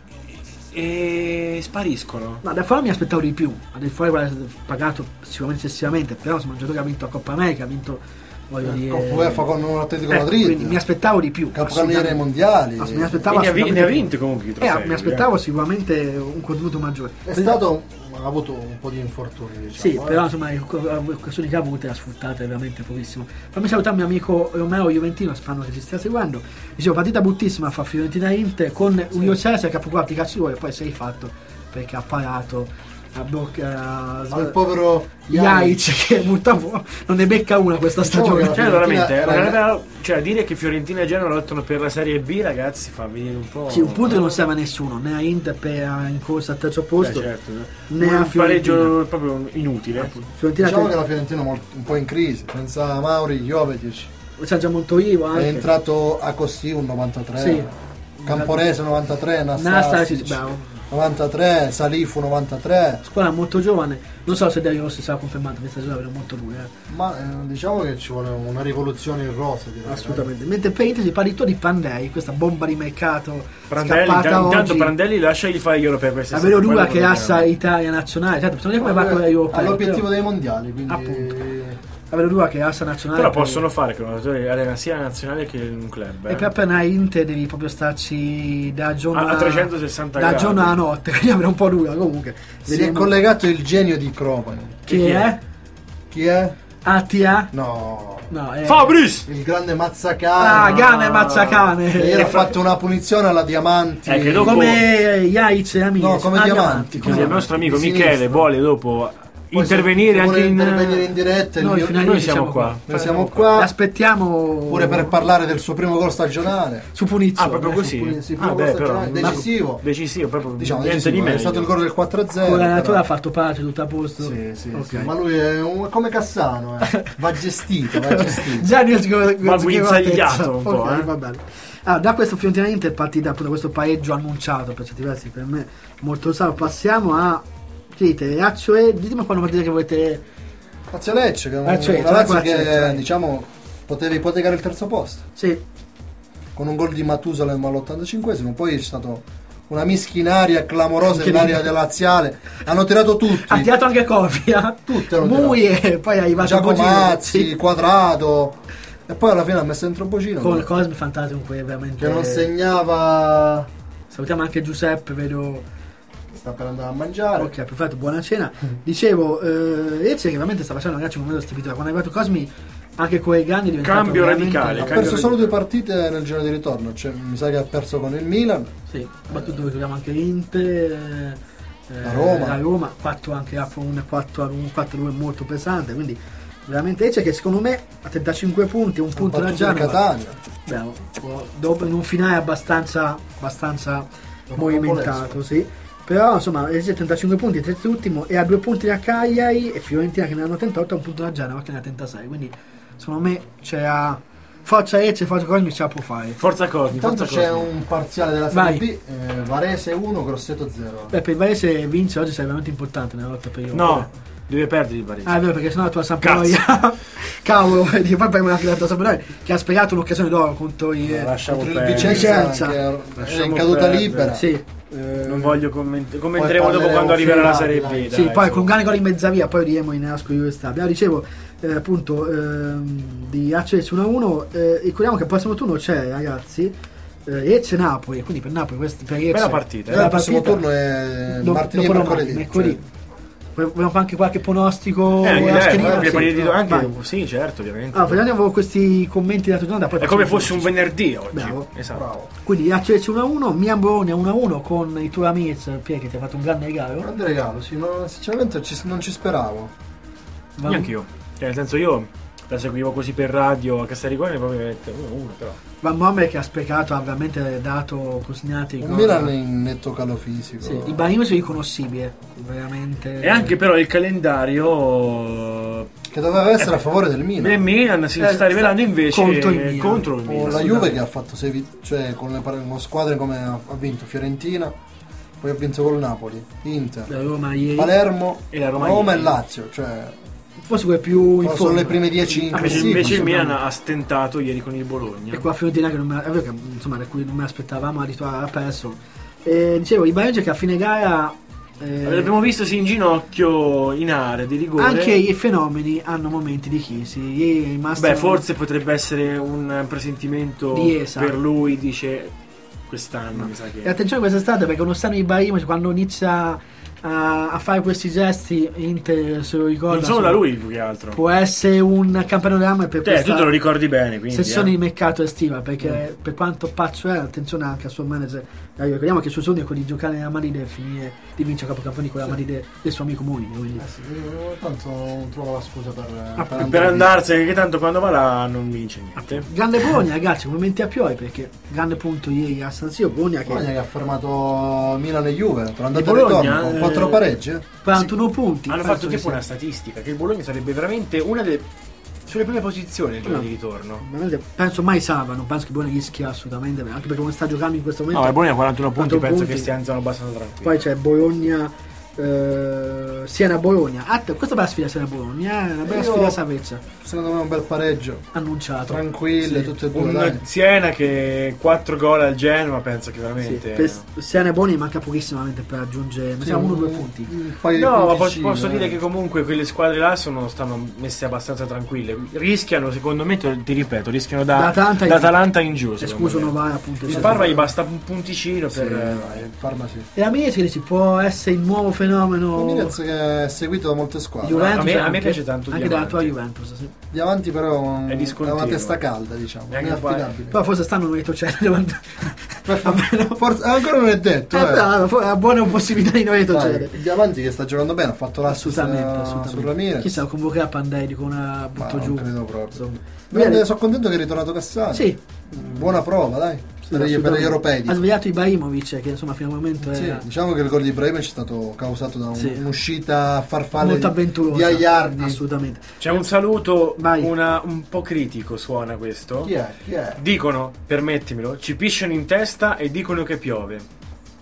e spariscono? Ma da fuori mi aspettavo di più, a del fuori guarda, pagato sicuramente eccessivamente, però insomma un giocatore che ha vinto la Coppa America, ha vinto, voglio dire, Coppa UEFA con un Atletico ecco, Madrid. quindi mi aspettavo di più. Capocannoniere ai assolutamente. mondiali. Ass- mi aspettavo E ne ha, vi- assolutamente ne ha di più. vinto comunque i Eh, trofei. mi aspettavo sicuramente un contributo maggiore. È stato, ha avuto un po' di infortuni, diciamo. Sì, eh. però insomma le occasioni che ha avute le ha sfruttate veramente pochissimo. Fammi salutare il mio amico Romeo Juventino, spero che ci stia seguendo. Dicevo, partita bruttissima fra Fiorentina e Inter con Julio Cesar che ha procurato i calci suoi e poi sei fatto perché ha parato a bocca Al povero Jaic che purtroppo non ne becca una questa Diciamo stagione. che Cioè, Fiorentina veramente, era- era- era- cioè, dire che Fiorentina e Genoa lottano per la Serie B, ragazzi, fa venire un po'. Sì, un punto che non serve a nessuno, né a Inter per in corsa al terzo Beh, posto, certo, né un a Fiorentina. pareggio proprio inutile. Fiorentina Diciamo che che la Fiorentina è molto- un po' in crisi, senza Mauri, Jovetic. c'è già Montoivo È anche. entrato a Così un novantatré. Sì. Camporese novantatré, Nasta, Nastasic sì, bravo. novantatré, Salifu novantatré. Squadra molto giovane, non so se Dario Rossi sarà confermato questa stagione, era molto lui, eh. Ma eh, diciamo che ci vuole una rivoluzione in rosa, direi. Assolutamente. Mentre per Inter si parla di Pandei, questa bomba di mercato Prandelli, scappata intanto, intanto oggi. Prandelli lasciagli fare gli europei questa Avere stagione, Lua quello che lo assa vediamo. Italia nazionale, certo, bisogna vedere come va con gli Ha europei. l'obiettivo però- dei mondiali, quindi Appunto. Avere Lua che assa nazionale. Però per- possono fare che un allenatore allena sia la nazionale che un club. E eh. per appena Inter devi proprio starci da giorno A- a trecentosessanta da gradi. giorno alla notte, quindi avere un po' dura comunque. si è Vediamo collegato il genio di Cropani. chi chi è? è? Chi è? A T A? No, No, è Fabris! il grande Ah, Mazzacane. Gane Mazzacane. Che ieri ha fatto una punizione alla Diamanti. Eh, che dopo- Come Jaic e Amici. No, come Ah, Diamanti, come Così il nostro amico Di Michele sinistra. vuole dopo Poi se- intervenire se vuole anche in intervenire in diretta. il Noi mio- fino a Noi ieri siamo siamo qua. Noi siamo Li qua aspettiamo pure per parlare del suo primo gol stagionale. su punizione. Ah, proprio così? Sì, sì, Ah, primo beh, gol però, stagionale, ma- decisivo. decisivo, proprio Diciamo niente decisivo, di meglio. è stato il gol del quattro a zero. Con l'allenatore però- ha fatto pace, tutto a posto. Sì, sì, Ok. sì, ma lui è un- come Cassano, eh. va gestito, va gestito. Già io ci Ma guinzagliato un po', eh. va bene. Ah, da questo Fiorentina Inter è partita appunto questo pareggio annunciato per certi versi per me molto sano. Passiamo a che dite, Lazio e ditemi quando partita che volete. Lazio Lecce, che è un- Lazio Lecce, una Lazio Lazio che Lecce, dai. diciamo poteva ipotecare il terzo posto Sì, con un gol di Matusalem all'ottantacinquesimo, poi è stato una mischinaria clamorosa nell'area dell'aziale. Hanno tirato tutti. Ha tirato anche Cofia, Tutti hanno Mui e poi è arrivato Giacomazzi, sì. Quadrato. E poi alla fine ha messo dentro Bocino. Con Cosmi Fantasio qui veramente. Che non segnava. Salutiamo anche Giuseppe, vedo. Sta per andare a mangiare. Ok, perfetto, buona cena. Dicevo, eh, Ezio che veramente sta facendo ragazzi un momento stupito. Quando è arrivato Cosmi, anche con i grandi è diventato Cambio veramente- radicale, Ha cambio perso solo radicale. due partite nel giro di ritorno. Cioè, mi sa che ha perso con il Milan. Sì, soprattutto ricordiamo anche l'Inter, eh, La Roma. la Roma, quattro anche a un quattro a due molto pesante, quindi veramente Ezio che secondo me a trentacinque punti, un punto da battuto il Genova. Catania. Bravo. Dopo in un finale abbastanza abbastanza movimentato, sì. Però insomma esiste trentacinque punti, terzultimo e a due punti da Cagliari e Fiorentina che ne hanno trentotto, un punto da Genova che ne ha trentasei, quindi secondo me c'è a forza Ezio e forza Cosmi ce la può fare. Forza Cosmi, Intanto forza c'è Cosmi. un parziale della Vai. Serie B, eh, Varese uno, Grosseto zero. Beh, per il Varese vince oggi sarebbe veramente importante nella lotta per io. No, deve perdere il Varese. Ah, è vero, perché sennò la tua Sampdoria. Cavolo, e poi abbiamo anche la tua Sampdoria che ha sprecato un'occasione d'oro contro i. No, lasciamo Contro il perdere. Vicenza, Vicenza. che è Lasciamo in caduta perdere. libera. Sì, Eh, Non voglio commenti- commenteremo dopo parleremo quando arriverà la più Serie avanti, B. dai. dai, sì, poi su. con un grande gol in mezza via, poi diremo in Asco Juve sta. Abbiamo dicevo eh, appunto ehm, di Acces uno a uno. Eh, ricordiamo che il prossimo turno c'è, ragazzi. Eh, Ecce Napoli, quindi per Napoli questi per Ecce. Bella partita, eh. già il prossimo partita. turno è Do- martedì e dopo domani, mercoledì. mercoledì. cioè, Vogliamo fare anche qualche pronostico? Eh, anche a lei, schedina? anche, Sì. partite di- anche- Vai. sì, certo, ovviamente. Allora, vediamo questi commenti della giornata. Poi È come facciamo- fosse un venerdì oggi. Bravo. Esatto. bravo. Quindi Acces uno a uno, Milan Bologna uno a uno con i tuoi amici, Pier che ti ha fatto un grande regalo. Grande regalo, sì, no, sinceramente ci- non ci speravo. Va- Neanche io. Cioè, nel senso, io la seguivo così per radio a Castelricone, proprio uno a uno, però. Van Bommel che ha sprecato, ha veramente dato cosinati. Un Milan in netto calo fisico. Sì, il Ibrahimovic è riconoscibile, veramente. E anche però il calendario Che doveva essere a favore del Milan. del Milan si Eh, sta rivelando invece contro il Milan. contro il O Milan. la Juve che ha fatto sei vi- cioè con le, par- con squadre come ha, ha vinto Fiorentina, poi ha vinto col Napoli, Inter, La Roma ieri. Palermo, E la Roma Roma e ieri. Lazio, cioè Forse quelle più in sono fondo. le prime dieci in Ah, invece, classifica. invece il insomma. Milan ha stentato ieri con il Bologna. E qua Fiorentina che non me, è vero che insomma da cui non me l'aspettavamo, addirittura ha perso. E dicevo, Ibrahimovic che a fine gara eh, L'abbiamo visto sì in ginocchio in area di rigore. anche i fenomeni hanno momenti di crisi. Ieri è rimasto Beh, forse potrebbe essere un presentimento Di Esa. per lui, dice quest'anno, mi sa che. E attenzione quest'estate perché uno stanno Ibrahimovic quando inizia a, a fare questi gesti Inter se lo ricorda. Non solo insomma, da lui più che altro. può essere un campanello per Cioè, questa tu te lo ricordi bene, quindi. sessione eh. di mercato estiva perché per quanto pazzo è, attenzione anche al suo manager. Eh, ricordiamo che il suo sogno è quello di giocare nella Madrid e finire di vincere capocampioni con la Madrid del suo amico Mourinho, quindi Eh sì, io tanto non trovo la scusa per, Ah, per Per andare andarsene, che tanto quando va là non vince niente. grande Bologna ragazzi, complimenti a Pioi perché grande punto ieri a San Siro. Bologna che via. Bologna che ha fermato Milan e Juve per andare Il e Bologna, ritorno con eh, quattro pareggi. eh. quarantuno punti. Hanno penso fatto che tipo sia- una statistica che il Bologna sarebbe veramente una delle sulle prime posizioni il giorno No. di ritorno. veramente penso mai salva, non penso che Bologna rischia assolutamente, anche perché come sta giocando in questo No, momento. il Bologna ha quarantuno punti, quarantuno penso punti. che stiano abbastanza tranquilli. Poi c'è Bologna eh, Siena-Bologna. Att- questa bella sfida Siena-Bologna, è una bella Io- sfida salvezza Secondo me è un bel pareggio. annunciato. Tranquille, Sì. tutte e due. Un dai. Siena che quattro gol al Genoa, penso che Sì, veramente. per Siena e Bologna manca pochisssimamente per raggiungere, mi Sì, sembra uno o un- due punti. Un paio di No, ma po- punticini, posso eh. dire che comunque quelle squadre là sono, stanno messe abbastanza tranquille. Rischiano, secondo me, te- ti ripeto, rischiano da, Da Atalanta in- da Atalanta in giù. secondo Escluso me. Novara appunto. Il sì. Parma gli basta un punticino Sì, per. vai, il Parma sì. E la Mirez che dici può essere il nuovo fenomeno Mirez che è seguito da molte squadre. Juventus A me- a me anche- piace tanto anche Diamanti. dalla tua Juventus, sì. Di avanti però un- È è discontinuo. una testa calda, diciamo. E anche Non è qua- affidabile. Però forse stanno retrocedere. Forse, ancora non è detto. Eh, eh. bravo, for- ha buona possibilità di non Dai, retrocedere. il Diamanti che sta giocando bene, ha fatto l'assist Assolutamente, eh, assolutamente. su Ramirez. Chissà, convocherà Pandei, dico una Ma butto non giù. credo proprio. Insomma. Bene, Bene. sono contento che è ritornato Cassano. Sì, Buona prova, dai. per, gli, per gli europei. Ha svegliato Ibrahimovic che insomma fino al momento Sì, era diciamo che il gol di Ibrahimovic è stato causato da un- Sì. un'uscita a farfalle molto di, avventurosa. di Aiardi. Assolutamente. C'è un saluto Vai. una- un po' critico, suona questo. Chi è? Chi è? Dicono, permettimelo, ci pisciano in testa e dicono che piove.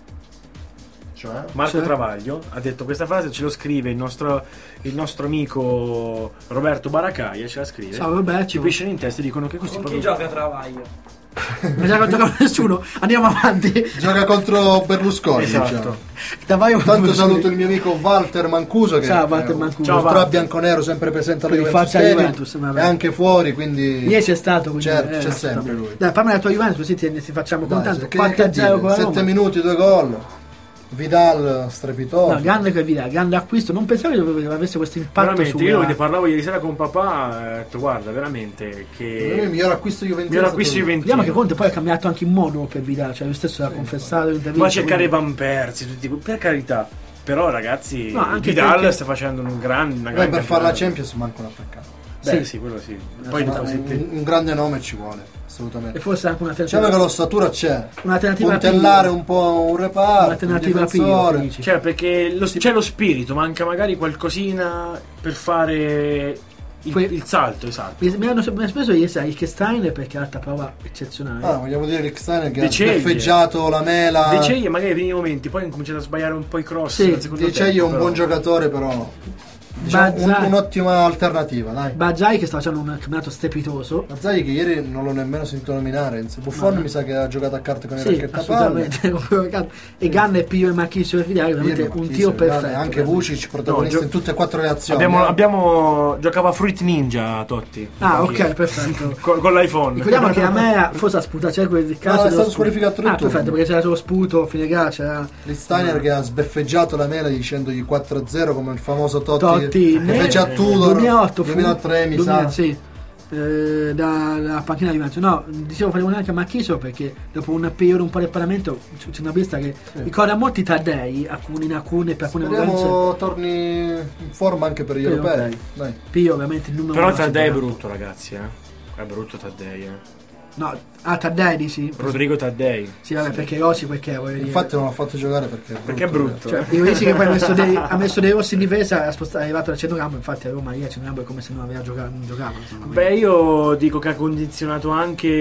Cioè? Marco Cioè? Travaglio ha detto questa frase, ce lo scrive il nostro, il nostro amico Roberto Baracaia, ce la scrive. Ciao Roberto. Ci pisciano in testa e dicono che questi Con chi proprio... gioca Travaglio? non gioca con nessuno, andiamo avanti. Gioca contro Berlusconi, Esatto. diciamo. Davvero Tanto saluto il mio amico Walter Mancuso che Ciao, Walter è un Mancuso. ultra Ciao, bianconero sempre presente alla Quindi Juventus faccia Stadium, Juventus, vabbè. e anche fuori, quindi Ieri c'è stato, quindi, certo, eh, c'è sempre assolutamente. lui. Dai, parla la tua Juventus così ti, ti facciamo Dai, contento. che- quattro a che zero dire, con la sette Roma. minuti, due gol. Vidal strepitoso. No, grande che via, grande acquisto. Non pensavo che dove- avesse questo impatto Veramente, su io ne parlavo ieri sera con papà, ho detto guarda, veramente Per me il che miglior acquisto Juventino. miglior acquisto è stato lui. Vediamo Juventino. che Conte poi ha cambiato anche il modo per Vidal, cioè lui stesso l'ha confessato in intervista. Ma cercare quindi- Van Persie, tutti, per carità. Però ragazzi, No, anche Vidal perché- sta facendo un gran, una Poi grande per fare la campionata. Champions manca un attaccante. Beh, Sì. sì, quello sì. Poi Ma dopo un, senti- un grande nome ci vuole, E assolutamente. forse anche una Diciamo che alternativa. l'ossatura c'è. Un'alternativa Puntellare a un po' un reparto, un Un'alternativa a Pirlo, difensore. dici. Cioè, perché lo- c'è lo spirito, manca magari qualcosina per fare il, Que- il salto, esatto. Mi mi hanno mi ha speso ieri sera il Steiner perché è alta prova eccezionale. Ah, vogliamo dire Rick Steiner che De ha Ceglie. sbeffeggiato la mela. De Ceglie magari nei primi momenti, poi ha incominciato a sbagliare un po' i cross Sì, nel secondo De Ceglie è tempo, un però. buon giocatore, però diciamo, un- Bazzai. un'ottima alternativa, dai. Bazzai che sta facendo un campionato strepitoso. Mazzagli che ieri non l'ho nemmeno sentito nominare, anzi, Buffon Ma- mi sa che ha giocato a carte con i Sì, racchettapalle. assolutamente. E Ganna e Pio e Marchisio e Vidal, veramente Pirlo, un Marchisio, tiro Vidal, perfetto. Anche veramente. Vucic protagonista No, gio- in tutte e quattro le azioni. Abbiamo, eh. abbiamo giocava Fruit Ninja Totti. Ah, Anche- ok, perfetto. con, con l'iPhone. Ricordiamo che a me forse ha sputato, c'è quel caso è dello stato sputo. squalificato del Ah, turno. perfetto, perché c'era solo sputo, fine gara, c'era Rick Steiner che ha sbeffeggiato la mela dicendogli quattro a zero come il famoso Totti, Totti che nel fece a Tudor duemilaotto fu- duemilatré mi duemila, sa. sì, eh, da, da panchina di Juventus. No, dicevo faremo neanche a Marchisio perché dopo un periodo un po' di apparamento c'è una vista che ricorda molti Taddei, alcuni in alcune per alcune movenze. Speriamo torni in forma anche per gli Sì, europei. ok. Dai. Pio ovviamente il numero Però uno Taddei è sicuramente. brutto, ragazzi, eh. È brutto Taddei, eh. No, ah Taddei dici? Rodrigo Taddei. Sì, vabbè, perché Rossi perché voglio dire. Infatti non l'ho fatto giocare perché è brutto. Perché è brutto. Cioè, io dici che poi ha messo dei, ha messo dei Rossi in difesa, ha spostato, è arrivato al centrocampo, infatti a Roma ieri al centrocampo è come se non aveva giocato, non giocava. Insomma, Beh, io dico che ha condizionato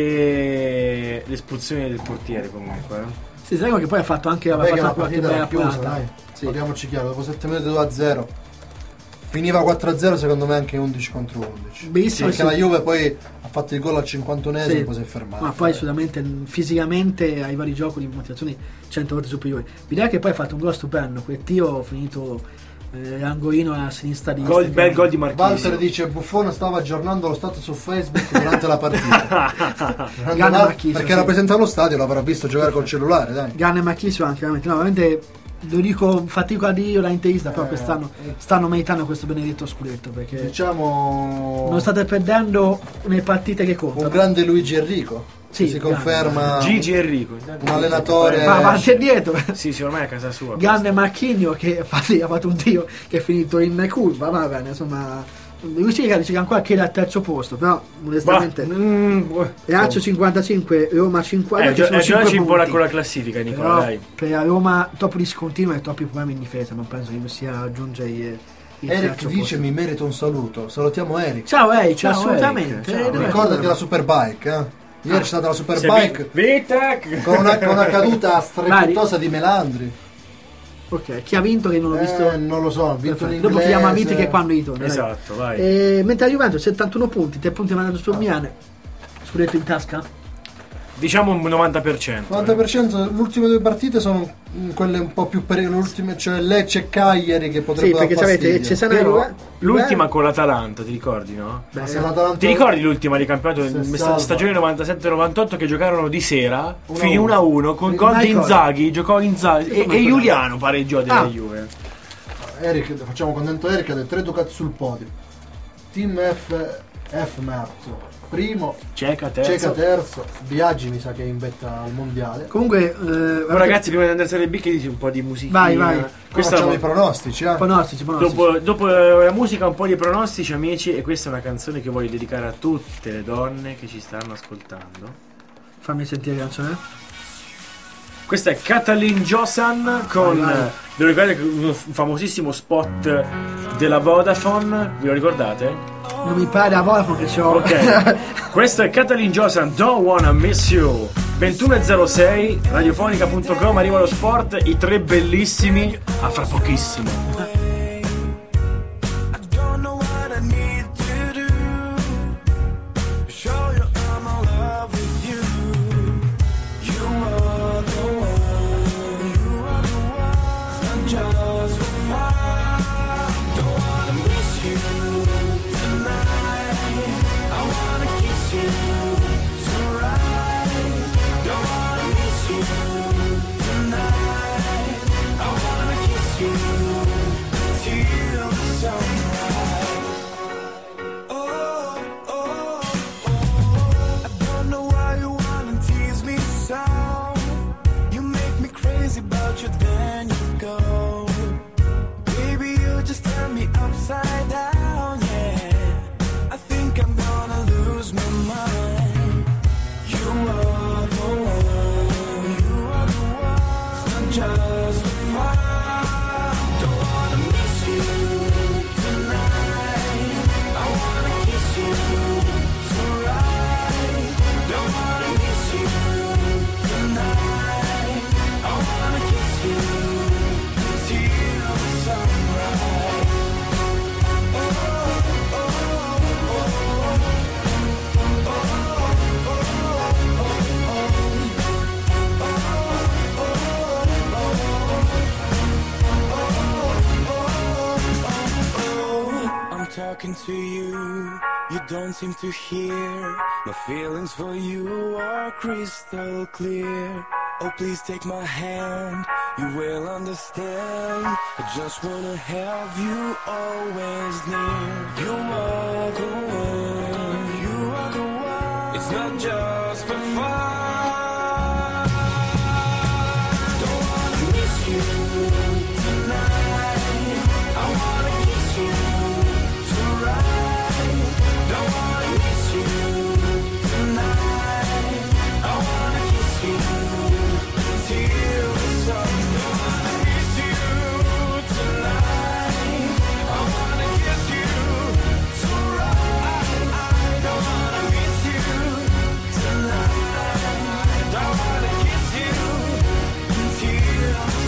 anche l'espulsione del portiere comunque. eh. sì, sai che poi ha fatto anche Vabbè, aveva che fatto la una partita bella era chiusa, appurata. dai. Sì. Parliamoci chiaro, dopo sette minuti due a zero. Finiva quattro a zero secondo me anche undici contro undici. Benissimo, Perché sì. la Juve poi ha fatto il gol al cinquantunesimo Sì. e poi si è fermata. Ma poi assolutamente fisicamente ai vari giochi di motivazioni cento volte superiori. Vidal che poi ha fatto un gol stupendo, quel tiro finito eh, angolino a sinistra di Gol, bel gol di Walter Marchisio. dice Buffon stava aggiornando lo stato su Facebook durante la partita. Grande Grande Marchisio, perché sì. rappresenta lo stadio, l'avrà visto giocare col cellulare, dai. Ganna e Marchisio anche veramente, no, veramente lo dico fatico a dire io da interista, però Eh, quest'anno eh. stanno meritando questo benedetto scudetto perché Diciamo non state perdendo nelle partite che un contano. grande Luigi Enrico. Sì, che si grande. conferma Gigi Enrico. un allenatore. Va avanti e dietro. Sì, sì, ormai è a casa sua. Grande Marchigno che infatti ha fatto un tiro che è finito in curva, va bene, insomma. Lui si dice che ancora chiede al terzo posto, però onestamente Bah, mm, Lazio cinquantacinque, Roma cinquanta, eh, che sono gio- cinque giocaci un po' la- punti. con la classifica, Nicola, Però dai. per la Roma troppo discontinuo e troppi problemi in difesa, non penso che sia raggiungere il, il Eric terzo dice posto. mi merito un saluto. Salutiamo Eric. Ciao Eric, Ciao, assolutamente. Eric, ciao. Eh, dove- Ricordati la Superbike, eh? Ieri Ah. c'è stata la Se Superbike vi- Vitek! con una, con una caduta strepitosa di Melandri. Ok, chi ha vinto che non ho visto? Eh, non lo so, ha vinto Perfetto. in Dopo inglese. chiama Viti che quando ritorna. dai. Esatto, vai. E, mentre la Juventus settantuno punti, tre punti mandato sul Milan. Scudetto in tasca? Diciamo un novanta per cento. novanta per cento le ultime due partite sono mm, quelle un po' più pericolose, cioè Lecce e Cagliari che Sì, potrebbero perché dar sapete, fastidio. Cesana e Però, Juve- l'ultima Juve- con l'Atalanta, ti ricordi, no? Beh, Ma se l'Atalanta- Ti ricordi l'ultima di campionato Si è in salva. stagione novantasette novantotto che giocarono di sera, uno a finì uno. uno a uno con Mi gol di ricordo. Inzaghi, giocò Inzaghi Sì, e, come e quello. Giuliano pareggiò della Ah. Juve. Eric, facciamo contento Eric, ha detto tre Ducati sul podio. Team F, F Mart, primo, Ceca terzo. Ceca terzo, Biaggi mi sa che è in vetta al mondiale. Comunque, eh, Però ragazzi, prima di andare a Serie B che dici un po' di musica. Vai, vai. Questa Facciamo è i pronostici, eh? pronostici, pronostici. dopo, dopo la musica un po' di pronostici, amici, e questa è una canzone che voglio dedicare a tutte le donne che ci stanno ascoltando. Fammi sentire la canzone. Questa è Katalin Josan con, Vai, vai. ve lo ricordate, un famosissimo spot della Vodafone, ve lo ricordate? Non mi pare a Vodafone che c'ho. Ok, questo è Katalin Josan, Don't Wanna Miss You. ventuno e zero sei, radiofonica punto com, arriva lo sport, i tre bellissimi, a fra pochissimo. I don't know what I need to do. Show you I'm in love with you. you, so right. Don't wanna miss you tonight. I wanna kiss you till the sunrise. Oh, oh, oh. I don't know why you wanna tease me so. You make me crazy about you, then you go. Baby, you just turn me upside down, yeah. I think I'm gonna lose my mind. You are the one, you are the one. It's not just for fun. Don't wanna miss you tonight. I wanna kiss you, so right. Don't wanna miss you tonight. I wanna kiss you till the sunrise. Oh, oh, oh, I'm talking to you, you don't seem to hear. My feelings for you are crystal clear. Oh, please take my hand, you will understand. I just wanna have you always near. You are the one, you are the one. It's not just for fun. Don't wanna miss you tonight. I wanna kiss you, so right. Don't wanna miss you tonight. I wanna kiss you till the sun. Don't wanna miss you tonight. I wanna kiss you, so right. Don't wanna miss you tonight. I wanna kiss you till the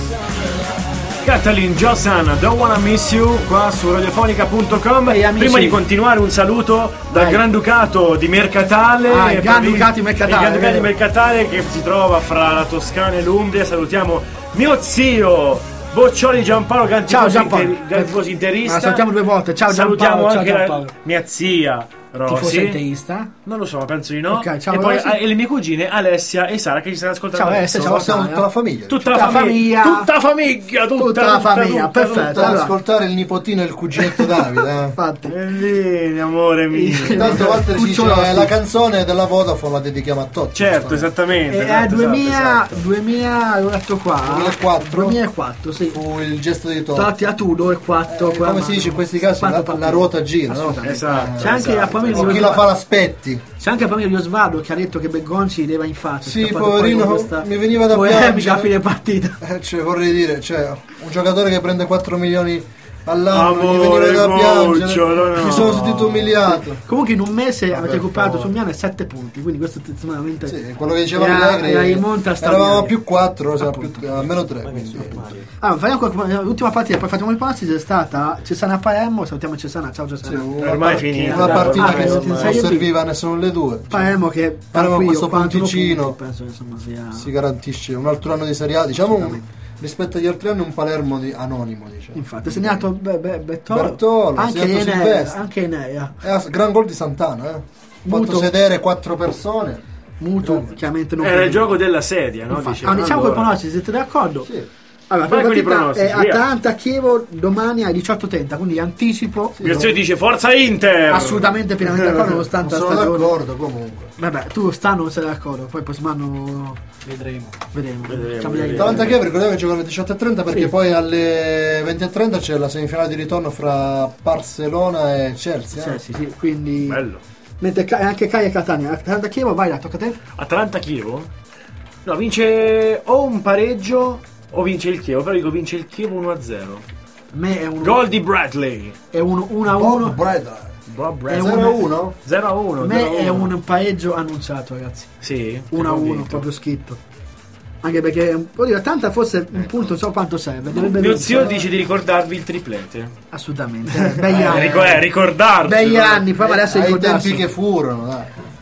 sun. Katalin Josan, Don't Wanna Miss You, qua su radiofonica punto com. Ehi, amici. Prima di continuare, un saluto dal Vai. Granducato di Mercatale. Ah, il Provi- Granducato di Mercatale, il Granducato di vero. Mercatale che si trova fra la Toscana e l'Umbria. Salutiamo mio zio Boccioli Giampaolo, grande Ciao, tifoso Giampaolo. interi- grande tifoso interista. Ma salutiamo due volte. Ciao, Salutiamo Giampaolo, ciao, anche la- Giampaolo. mia zia Tifoso Rosy. inteista. Non lo so, ma penso di no. Ok, ciao, e poi Rosy. ah, e le mie cugine Alessia e Sara che ci stanno ascoltando. Ciao, adesso. Alessia, ciao, Siamo Sara. tutta la famiglia. Tutta, Tutta la la famiglia, famiglia. tutta la famiglia, tutta, Tutta la famiglia, tutta, perfetto. tutta. Per Allora. ascoltare il nipotino e il cuginetto Davide. Eh. Infatti. Bellini, amore mio. Tante volte si dice Cucciolotti. eh, la canzone della Vodafone la dedichiamo a Totti. Certo, esattamente. E esatto, è duemila, esatto, esatto. duemila, l'ho detto qua. duemilaquattro? duemilaquattro, sì. Fu il gesto di Totti. Totti a Tudo e quattro. Eh, come si dice in questi casi la, la ruota gira, no? Esatto. C'è anche la famiglia O di chi la fa Osvaldo, l'aspetti. c'è anche la famiglia di Osvaldo che ha detto che Bergonzi leva in faccia. Sì, è scappato fuori poverino, con questa mi veniva da polemica a piangere. fine partita. Eh, cioè, vorrei dire, cioè, un giocatore che prende quattro milioni all'anno, mi Amore, veniva da piangere. Gocciolo, no. Mi sono sentito umiliato. Comunque in un mese avete per recuperato favore. sul Miano sette punti, quindi questo è veramente Sì, quello che diceva era- Allegri, era rimonta eravamo straordinaria. a più quattro, siamo più, Appunto. a meno tre. Quindi. Allora, facciamo qualche- l'ultima partita, poi facciamo i passi, è stata Cesana Palermo, salutiamo Cesana, ciao Sì, Cesana. una, Ormai par- finita. una partita Ah, che siete non, in non Serie B. serviva a nessuno delle due. Cioè, Palermo che Palermo qui questo quarantuno punticino. punti, penso che insomma sia si garantisce un altro anno di Serie A, diciamo un, rispetto agli altri anni un Palermo di, anonimo, diciamo. infatti ha segnato be, be, Bertolo, Bertolo, ha anche segnato Enea, Silvestri. anche Enea. È a gran gol di Santana, eh. Muto. Fatto sedere quattro persone. Muto chiaramente non Era il gioco della sedia, no? Infatti. Dicevano. Ah, diciamo quei Allora. pronostici, siete d'accordo? Sì. Allora, Vai la con i partita pronostici, è via. Atalanta-Chievo domani alle diciotto e trenta, quindi anticipo. Mio zio dice Forza Inter! Assolutamente pienamente d'accordo nonostante Non la sono stagione. d'accordo comunque. Vabbè, tu stanno non sei d'accordo, poi il prossimo anno Vedremo. vedremo. Vedremo, Cambia vedremo. idea. Atalanta Chievo ricordiamo che gioca alle diciotto e trenta perché Sì. poi alle venti e trenta c'è la semifinale di ritorno fra Barcellona e Chelsea. eh. Sì, sì, sì, quindi Bello. mentre Ca- anche Cagliari e Catania, Atalanta Chievo, vai, là, tocca a te. Atalanta-Chievo? No, vince o un pareggio o vince il Chievo, però dico vince il Chievo uno a zero. A me è un Gol di Bradley. è un uno a Bob uno. Bradley. Bob È Bradley. un- zero a uno? zero a uno. A me è un pareggio annunciato, ragazzi. Sì. uno a uno convinto. proprio scritto. Anche perché oddio, Atalanta forse un punto so quanto serve. Dovrebbe Mio vincere. zio dice di ricordarvi il triplete. Assolutamente. eh, Begli Eh, anni. ric- eh, ricordarsi. Begli no? anni, poi adesso Ai ricordarsi. tempi che furono, dai.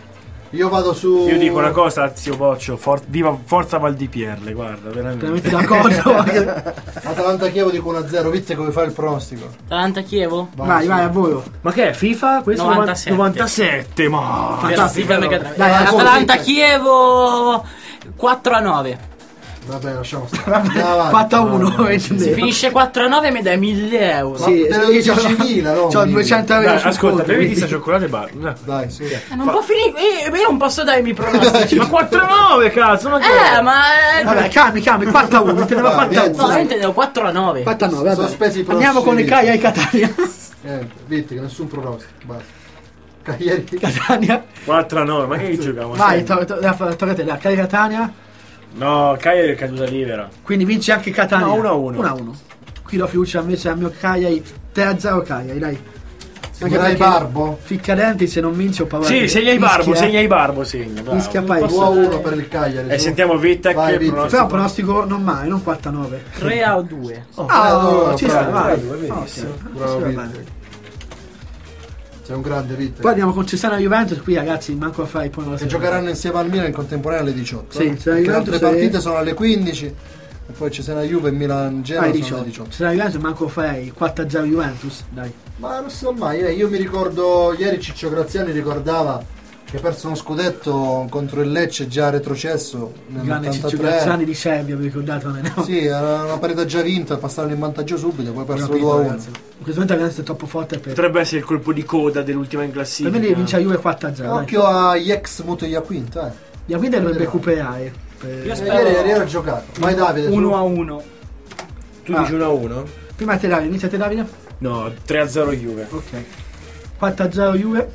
Io vado su. Io dico una cosa, zio Boccio, for- viva Forza Valdipierle, guarda, veramente. Veramente d'accordo. Atalanta Chievo dico uno a zero. Vitte come fa il pronostico. Atalanta Chievo? Vai, sì. vai a volo. Ma che è FIFA? Questo novantasette. novantasette, ma Fantastico. FIFA Mega Drive. Dai, Eh, adesso Atalanta dite. Chievo quattro a nove. Vabbè, lasciamo stare. Andiamo avanti. quattro a uno. Se finisce quattro a nove mi dai mille euro. Sì, te lo io dici c'ho- civile, no? c'ho duecento euro Dai, sul ascolta, conto, bevi quindi- sta cioccolata e basta. Dai, su. Eh, non può finire. eh, Io non posso darmi i pronostici. Ma quattro a nove, cazzo, ma che Eh, ma. eh, Vabbè, cambi, cambi, quattro a uno, te ne va Vai, quattro a niente, uno. No, io intendevo quattro a nove. quattro a nove, vabbè. Sospesi i Andiamo con le prossimi. Cagliari Catania. Niente, Vitte che nessun pronostico. Basta. Cagliari. Catania. quattro a nove, ma che giochiamo? Vai, sempre? to- to- to- tocca a te, la Cagliari Catania. No, Cagliari è caduta libera. Quindi vince anche Catania. No, uno a uno. uno a uno. Qui do fiducia invece al mio Cagliari. tre a zero Cagliari, dai. Segnerai Barbo. Ficcadenti, se non vince ho paura. Sì, che segna i Barbo, rischia, segna i Barbo, segna. bravo. Rischia paese. due a uno per il Cagliari. E su. sentiamo Vittek Vai, che Vittek. pronostico. Però pronostico non mai, non quattro a nove. tre a due. Ah, oh, ci bravo, sta, vai. bravo, vedi. Oh, sì, Bravo, sì, va Vittek. bene. Sei un grande Vitte. Poi andiamo con Cesena Juventus, qui ragazzi manco a fare poi Che giocheranno insieme al Milan in contemporanea alle diciotto. Sì, eh? Cesena Perché le Juventus altre e- partite sono alle quindici. E poi ci sarà Juve e Milan Genoa Vai sono alle diciotto. diciotto. Cesena Juventus manco farei quattro a zero Juventus, dai. Ma non so mai, eh, io mi ricordo ieri Ciccio Graziani ricordava che ha perso uno scudetto contro il Lecce già retrocesso Grande Ciccio nell'ottantatré. Graziani di Serbia, vi ricordate? Non è no? Sì, era una partita già vinta, passarono in vantaggio subito, poi Ho persero capito, due a uno. ragazzi. In questo momento la Juventus è troppo forte per Potrebbe essere il colpo di coda dell'ultima in per classifica. me deve vincere Juve quattro a zero. dai. Occhio a Yex Muto Iaquinta, eh. La guida dovrebbe Vedremo. recuperare. per- Io Eh, spero- Ieri, ieri era giocato. Vai Davide, su. uno a uno. Tu Ah. dici uno a uno? Prima te Davide, inizia te Davide? No, tre a zero Juve. Ok. quattro a zero Juve.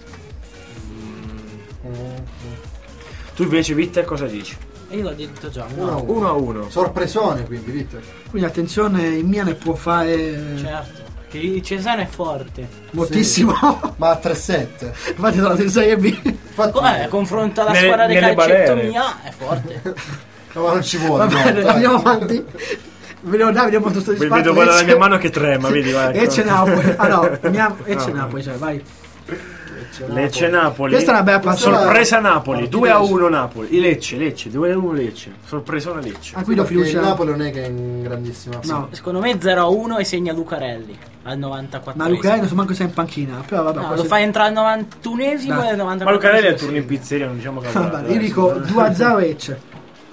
Tu invece Vittek cosa dici? E io l'ho detto già. uno a No. uno. uno a uno. Sorpresone quindi, Vittor. Quindi attenzione, il Milan può fare Certo. Che il Cesena è forte. moltissimo. Ma a tre sette. Infatti sono in Serie B. Infatti, Com'è? Confronta la Nelle- squadra di nelle calcetto balere. mia, è forte. no, ma non ci vuole. Va no, bene, dai. andiamo avanti. Vedevo Davide molto Vedi soddisfatto. quella della Lecce- mia mano che trema, vedi, vai. Lecce Napoli. Ah no, andiamo- Lecce No. Napoli, cioè, vai. Lecce Napoli. Questa è una bella partita. Sorpresa Napoli, Partita due a Lecce. uno Napoli. Lecce, Lecce, due a uno Lecce. Sorpresona Lecce. Ah, qui do Perché il fiducia. Napoli non è che è in grandissima No. Secondo me zero a uno e segna Lucarelli al novantaquattro. Ma Lucarelli non so manco se è in panchina. Però vabbè, No, poi lo se- fa entrare al novantunesimo Dai. e al novantaquattro. Ma Lucarelli è il turno in pizzeria, non diciamo che Vabbè, io dico due a zero Lecce.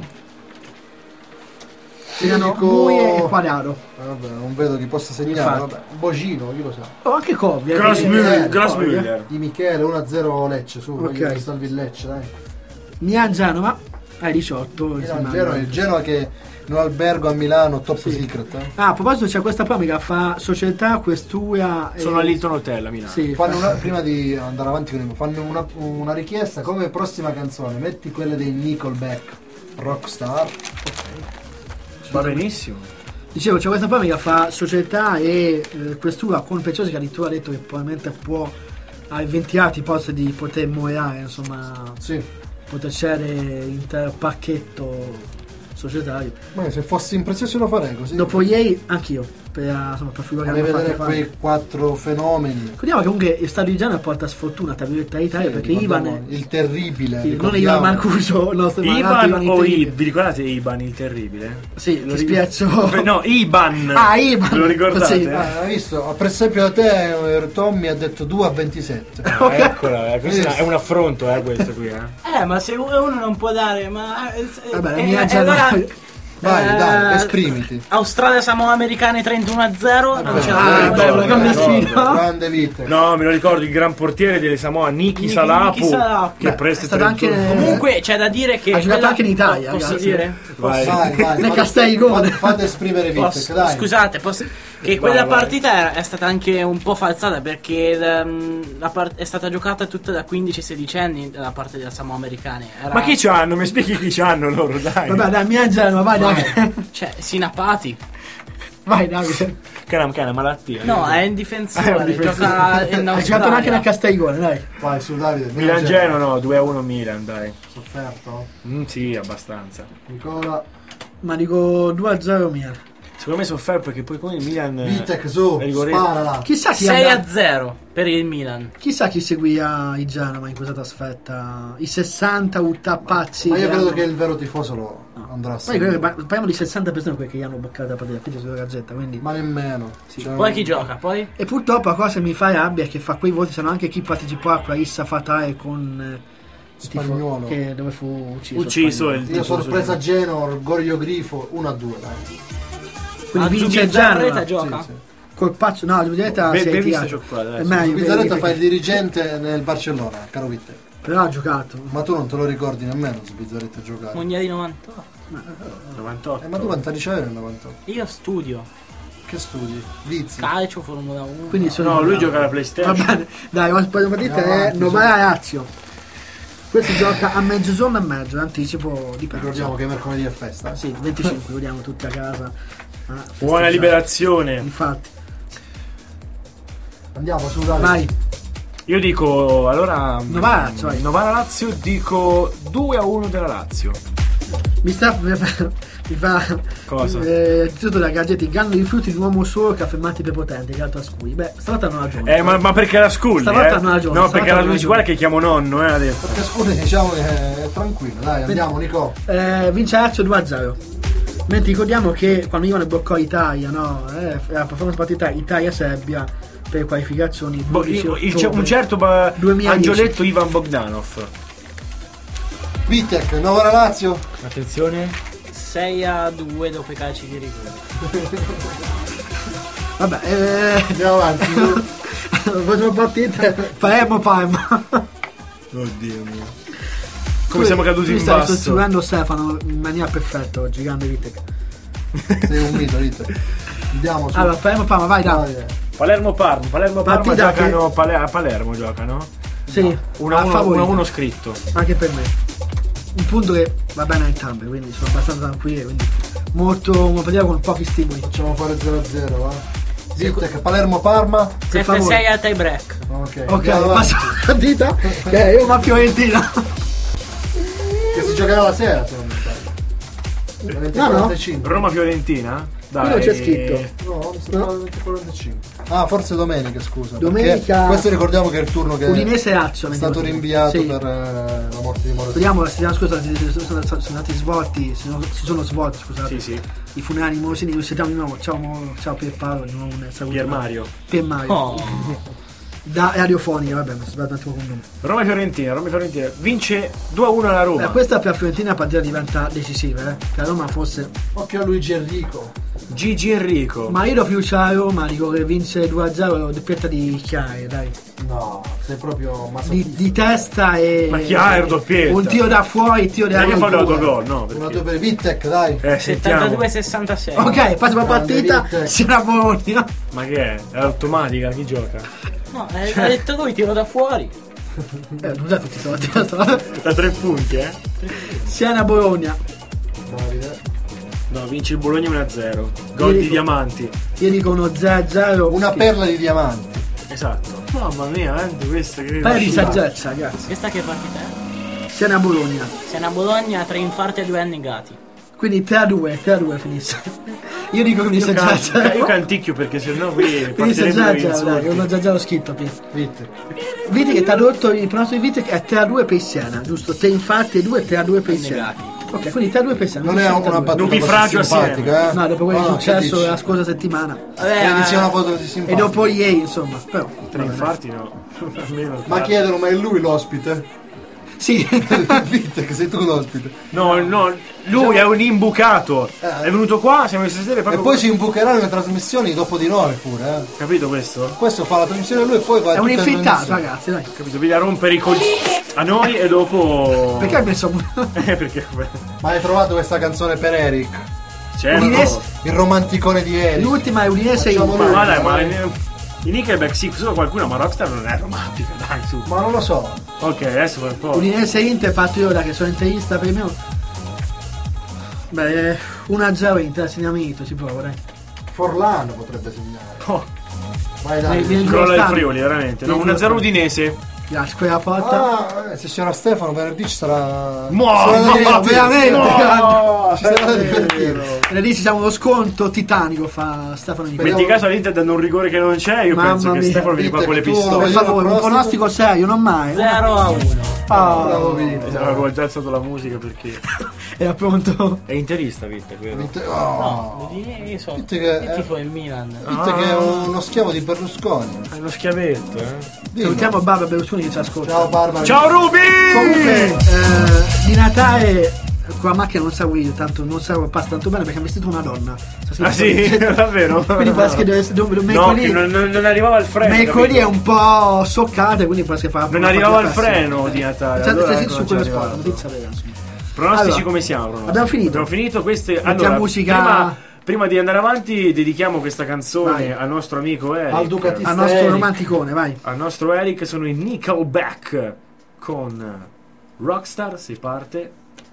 Io Segnano dico- Mue e Quadrado. Ah, vabbè, non vedo chi possa segnare. Infatti. Vabbè. Bocino, chi lo sa. Oh, anche Covia. Grossmüller, Eh, Grossmüller. Di Michele uno a zero Lecce, su, Ok. voglio che salvi il Lecce, dai. Milan Genova. Ai diciotto. Milan, insomma. Genoa, il Genoa che in un albergo a Milano, top Sì. secret. Eh. Ah, a proposito c'è questa promica, fa società, questura e... Sono all'Hilton Hotel a Milano. Sì, Fanno fa- una, prima di andare avanti con il fanno una, una richiesta come prossima canzone, metti quelle dei Nickelback, Rockstar. Va benissimo. Dicevo, c'è questa promica, fa società e eh, questura con Preziosi che addirittura ha detto che probabilmente può ha ventilato ipotesi di poter moderare, insomma, Sì. poter cedere l'intero pacchetto societario. Ma se fossi in prezioso lo farei così. Dopo ieri, anch'io, per, insomma, per figura che vorrei hanno vedere fatto fare. quei quattro fenomeni. Ricordiamo che comunque il stadio di Genoa porta sfortuna tra virgolette all'Italia Sì, perché ricordiamo Ivan il terribile. sì, non ricordiamo. Ivan Mancuso, il nostro ma l'altro Iban il o terribile. Iban? Vi ricordate Iban il terribile? Sì, Lo ti ri- spiazzo. No, Iban. Ah, Iban. Ve lo ricordate? Sì. Ah, hai visto? Per esempio a te eh, Tommy ha detto due a ventisette. Ah, eccola, eh, questo è un affronto, eh, questo qui, eh. Eh, ma se uno non può dare, ma. eh, Vabbè, la eh, mia eh, Genoa- allora- Vai, Eh, dai, esprimiti. Australia Samoa Americane trentuno a zero. Non ce Ah, la bello, grande sfida. Grande vita. No, me lo ricordo, il gran portiere delle Samoa, Niki Niki- Salapu, Niki Salapu. che Beh, presto è stato anche- trentuno. Comunque c'è da dire che. Ha giocato quella- anche in Italia, Posso ragazzi. dire? Vai. Vai, vai. Ne fate- castai i gol. fate- Fate esprimere Posso- Vitek, dai. Scusate, posso- che Vai, quella vai. partita era- è stata anche un po' falsata perché ehm, la part- è stata giocata tutta da quindici sedici anni da parte della Samoa Americane. Era- Ma chi c'hanno? Mi spieghi chi c'hanno loro, dai. Vabbè, dai, mia Genova, vai, dai. Cioè, Sinapati. Vai, Davide. Canam, che è una malattia. No, è un Eh, difensore, un difensore. gioca in Hai giocato anche Australia. nel Castelligone, dai. Vai su Davide. Milan Genoa no, due a uno Milan, dai. Sofferto. Mm, sì, abbastanza. Nicola. Ma dico due a zero Milan. Secondo me sofferto perché poi come il Milan Vitek su, è rigore- sparala. Chissà chi sei andrà- a zero per il Milan. Chissà chi seguirà il Genova in questa trasferta. I sessanta uttappazzi. Ma io che credo hanno- che il vero tifoso lo andrà a Poi credo che seguire. par- parliamo di sessanta persone quelle che gli hanno boccato la partita, quindi sulla gazzetta, quindi. Ma nemmeno. Cioè, Poi chi gioca? Poi? E purtroppo la cosa che mi fa rabbia è che fa quei voti sono anche chi partecipò a quella Issa Fatale con eh, il tifo- Spagnuolo. che dove fu ucciso. Ucciso Spagnuolo. il Io tifoso sorpresa di- Genoa, orgoglio Grifo, uno a due, dai. Quindi Ah, vince il Zubizarreta Genova. gioca? Sì, sì. Col pazzo, no, Zubizarreta Ben- si è ben visto ritirato. gioco qua, dai. È meglio, Pizzaretta vedi, fa il vedi. dirigente nel Barcellona, caro Vitek. Però ha giocato. Ma tu non te lo ricordi nemmeno se Pizzaretta giocare. Mondiali novantotto. novantotto. Eh, ma tu quanti anni c'avevi nel novantotto? Io studio Che studi? Vizi? calcio, Formula uno. Quindi sono No, lui gioca alla PlayStation. Va bene, dai, la partita Andiamo è avanti, Novara Lazio. Questo gioca a mezzogiorno e mezzo, anticipo di Ricordiamo pranzo. che mercoledì è festa. Sì, venticinque, vediamo tutti a casa. Ah, Buona festeggiare. liberazione. Infatti, Andiamo su, dai. vai. Io dico allora Novara Lazio, vai. Novara Lazio dico due a uno della Lazio. Mi sta mi fa, mi fa Cosa? eh, il titolo della gazzetta il ganno di frutti di un uomo solo che ha fermato i prepotenti, che altro a Scuri. Beh, stavolta non ha ragione. Eh ma, ma perché la Scully? Stavolta eh? non ha ragione, No, stavolta perché la non ha Luigi ragione. guarda che chiamo nonno, eh, ha detto. Perché scusi, diciamo che è tranquillo, dai, andiamo Nico. Eh, vince Lazio due a zero. Mentre ricordiamo che quando Ivano bloccò Italia, no? Eh, la performance partita Italia-Serbia per qualificazioni Bo- dodici il- il- ottobre. un certo ba- duemiladieci. angioletto Ivan Bogdanov. Vitek, Novara Lazio. Attenzione. sei a due dopo i calci di rigore. Vabbè, eh, Andiamo avanti. su. facciamo partite Palermo-Parma. Oddio mio. Come siamo caduti Tu in stai basso. sostituendo Stefano in maniera perfetta oggi, grande Vitek. Sei un mito, Vitek. Andiamo su. Allora, Palermo-Parma, vai, dai. Dai, eh. Palermo-Parma. Palermo-Parma Partita che- giocano Pale- a Palermo giocano. Sì, uno a favorito. a uno scritto. Anche per me. Un punto che va bene a entrambe, quindi sono abbastanza tranquilli, quindi molto una partita con pochi stimoli. Facciamo fare zero a zero, va. Vitek, Palermo-Parma. Per favore. sette sei al tie break. Ok, Ok, andiamo avanti. passa la partita. Che io ma Fiorentina. Che si giocherà la sera, se non mi sbaglio. venti e No, no. quarantacinque. Roma-Fiorentina? Dai. Qui non c'è scritto. No, mi sembrava venti e quarantacinque. Ah, forse domenica, scusa. Domenica- perché Questo ricordiamo che è il turno che Udinese Lazio. è stato rinviato sì. per eh, la morte di Moro. Vediamo, la settimana scorsa si sono, sono, sono stati svolti, si sono, si sono svolti, scusate, Sì, sì. i funerali di Morosini, li sentiamo di nuovo. Ciao, Mo- ciao Pierpaolo, di nuovo un saluto. Pier Mario. Pier Mario. Oh. Da radiofonica, vabbè, mi sono sbagliato un attimo con il nome. Roma-Fiorentina, Roma-Fiorentina. Vince due a uno la Roma. Eh, questa per la Fiorentina la partita diventa decisiva, eh. Che la Roma fosse. Occhio a Luigi Enrico. Gigi Enrico. Ma io do fiducia alla Roma, dico che vince due a zero, doppietta di Chiari, dai. No, sei proprio Di, masochista. di testa e. Ma Chiari, doppietta. Un tiro da fuori, tiro da Dai che fa fuori. l'autogol, no? Una Perché... due per Vitek, dai. Eh, sentiamo. settantadue sessantasei. Ok, prossima partita, Grande Siena Bologna. Ma che è? È automatica, chi gioca? No, eh, ha detto lui, tiro da fuori. Eh, non è tutti soldi. Da tre punti, eh? Siena Bologna. Davide. No, vince il Bologna uno a zero. Gol di dico- Diamanti. Io dico uno zero a zero. Una perla di diamanti. Esatto. Mamma mia, eh, questo che Paio di riuscita. saggezza, ragazzi. Questa che partita è? Siena Bologna. Siena Bologna, tre infarti e due annegati. Quindi tre a due, tre a due finisce. Io dico che Io, finisce can- zero a zero. io canticchio perché sennò qui Finisce partirebbero zero a gli zero, dai, insulti. non ho già già lo scritto. Pi. Vitek. Vedi che ti ha tradotto il pronostico di Vitek è tre a due per il Siena, giusto? tre infatti e due, tre a due per il Siena. Annegati. Ok, quindi tre a due per il Siena. Non è finisce tre a una due. battuta Non mi così fragio simpatica, eh? No, dopo quello che è No, che successo dici? la scorsa settimana. Vabbè, Credi sia una eh, foto così E simpatica? dopo ieri, insomma. Però. Tre infarti no. Almeno Ma quattro. chiedono, ma è lui l'ospite? Sì. Vitek, sei tu l'ospite. No, no, lui è un imbucato. Eh. È venuto qua, siamo messi a sedere E proprio. poi si imbucheranno le trasmissioni dopo di noi pure, eh. Capito questo? Questo fa la trasmissione lui e poi va È un tutta in infittato, trasmissione. ragazzi, dai. Capito? Vieni a rompere i coglioni a noi e dopo. Perché hai messo. Eh, perché. Ma hai trovato questa canzone per Eric? Certo. Udinese- Il romanticone di Eric. L'ultima è Udinese Facciamo Inter. lui. Ma dai, ma in, in Nickelback sì, solo qualcuno, ma Rockstar non è romantica, dai, su. Ma non lo so. Ok, adesso per po'. Udinese Inter, fatto io da che sono interista per me. Beh, uno a zero Inter, segnamento, ci provo, dai. Forlano potrebbe segnare. Oh, Vai Vieni- dai. vieni- crolla il Stanno. Friuli, veramente. No, Vieni uno a zero stanno. Udinese. Grazie, quella porta. Ah, eh, se c'era Stefano venerdì ci sarà. Mo- sarà da mo- divertire. veramente, No, grande. ci sarà da divertire. Venerdì ci siamo uno sconto titanico, fa Stefano Nicoli. Metti caso all'Inter danno un rigore che non c'è, io Mamma penso che mia. Stefano mi ripappa le Inter, tu- Per pistole. favore, un pronostico? pronostico serio, non mai. zero a uno. Ah, Bravo Vito. Avevo già alzato la musica perché era pronto. è interista, Vitte, vero? Vite- No, oh. io sono Dite che- io tifo il Milan. Dite che è uno schiavo di Berlusconi. È uno schiavetto, eh. Dillo. Salutiamo Barbara Berlusconi che ci ascolta. Ciao Barbara. Ciao Ruby! Comunque, eh, di Natale con la macchina non sa guidare, tanto non sa passa tanto bene perché ha vestito una donna. Ah sì, davvero? Quindi può essere che deve, dove, No, mercoledì, che non, non- non arrivava al freno. mercoledì capito? è un po' soccata, quindi può essere fa Non arrivava al freno di Natale. Cioè, allora sì, ecco, su non quello ci sport, arrivava. notizia vera, insomma. Pronostici Allora, come siamo? pronostici? abbiamo finito. Abbiamo finito queste. Mettiamo Allora, musica- prima, prima di andare avanti, dedichiamo questa canzone Vai. al nostro amico Eric. Al Ducati. Al nostro Eric. romanticone, vai. Al nostro Eric sono i Nickelback con Rockstar. Si parte.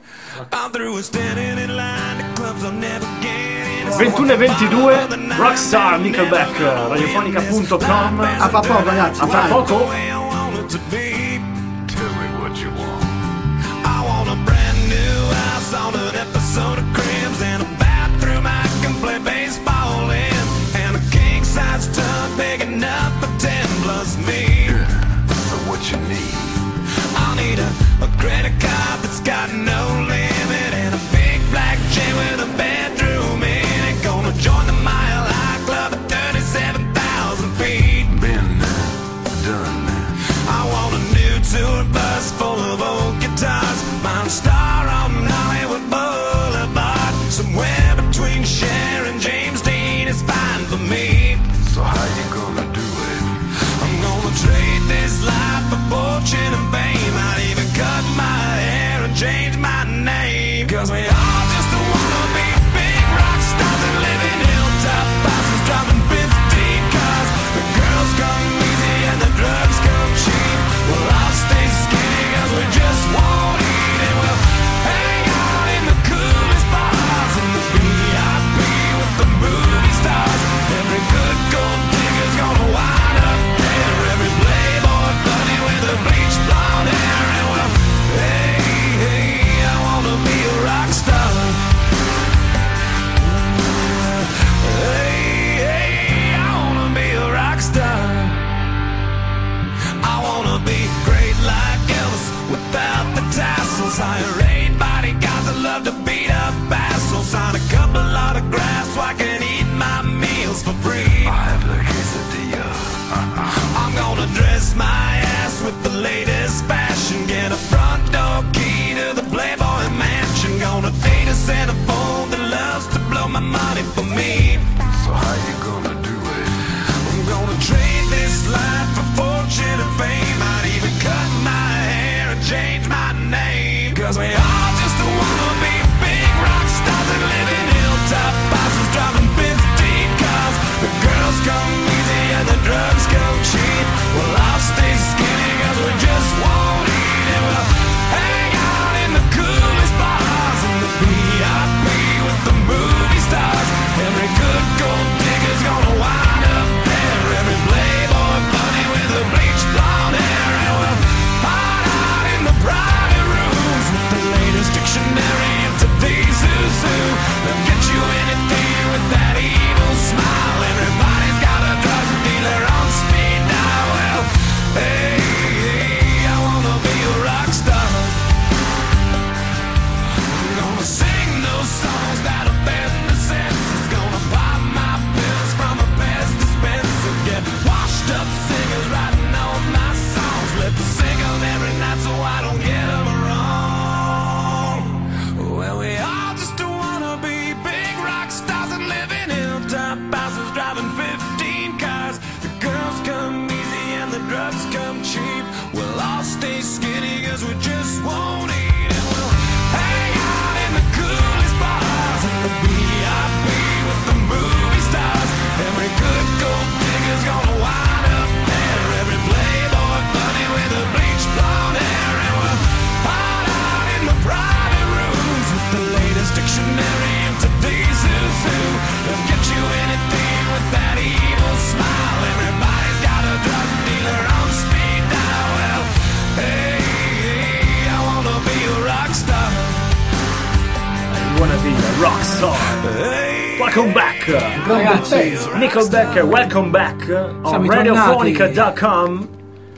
I'm through with standing in line to clubs I'll never get in. ventuno e ventidue Rockstar Nickelback radiofonica punto com. A fra poco, ragazzi. A fra vai. poco. Way I want it to be. Tell me what you want. I want a brand new house on an episode of Cribs and a bathroom I can play baseball in, and a king size tub big enough for ten plus me. So what you need? I'll need a, a credit card that's got no limit and a big black chain with a bedroom in it. Gonna join the Mile High Club at thirty-seven thousand feet. Been done. I want a new tour bus full of old guitars. Mount Star on Hollywood Boulevard. Somewhere between Cher and James Dean is fine for me. So how you gonna do it? I'm gonna trade this life for fortune and fame. I'd even cut my hair and change my name. Cause we all just wanna be big rock stars and live in hilltop houses driving fifteen cars. The girls come easy and the drugs come cheap. Well, I'll stay skinny cause we just won't eat. And we'll hang out in the coolest bars in the V I P with the movie stars. Every good gold digger's gonna wind up there. Every playboy bunny with a bleached blonde hair. And well, hey, hey, I wanna be a rock star. Hey, hey, I wanna be a rock star. I wanna be great like Elvis without the tassels. Hire eight bodyguards that love to beat up assholes. Sign a couple autographs so I can eat my meals for free. I have the quesadilla. I'm gonna dress my ass with the latest fashion. Get a front door key to the Playboy Mansion. Gonna date a centerfold that loves to blow my money for me. So how you gonna do it? I'm gonna trade this life for fortune and fame. I'd even cut my hair and change my name. Cause we all just wanna be big rock stars and live in hilltop houses driving fifteen cars. The girls come easy and the drugs come cheap. Well, I'll stay skinny cause we just won't eat. And we'll hang out in the coolest bars in the V I P with the movie stars. Every good gold digger's gonna Nashville, Rockstar. Welcome back. Ragazzi, Nickelback, welcome back Siamo on ritornati. radiofonica dot com.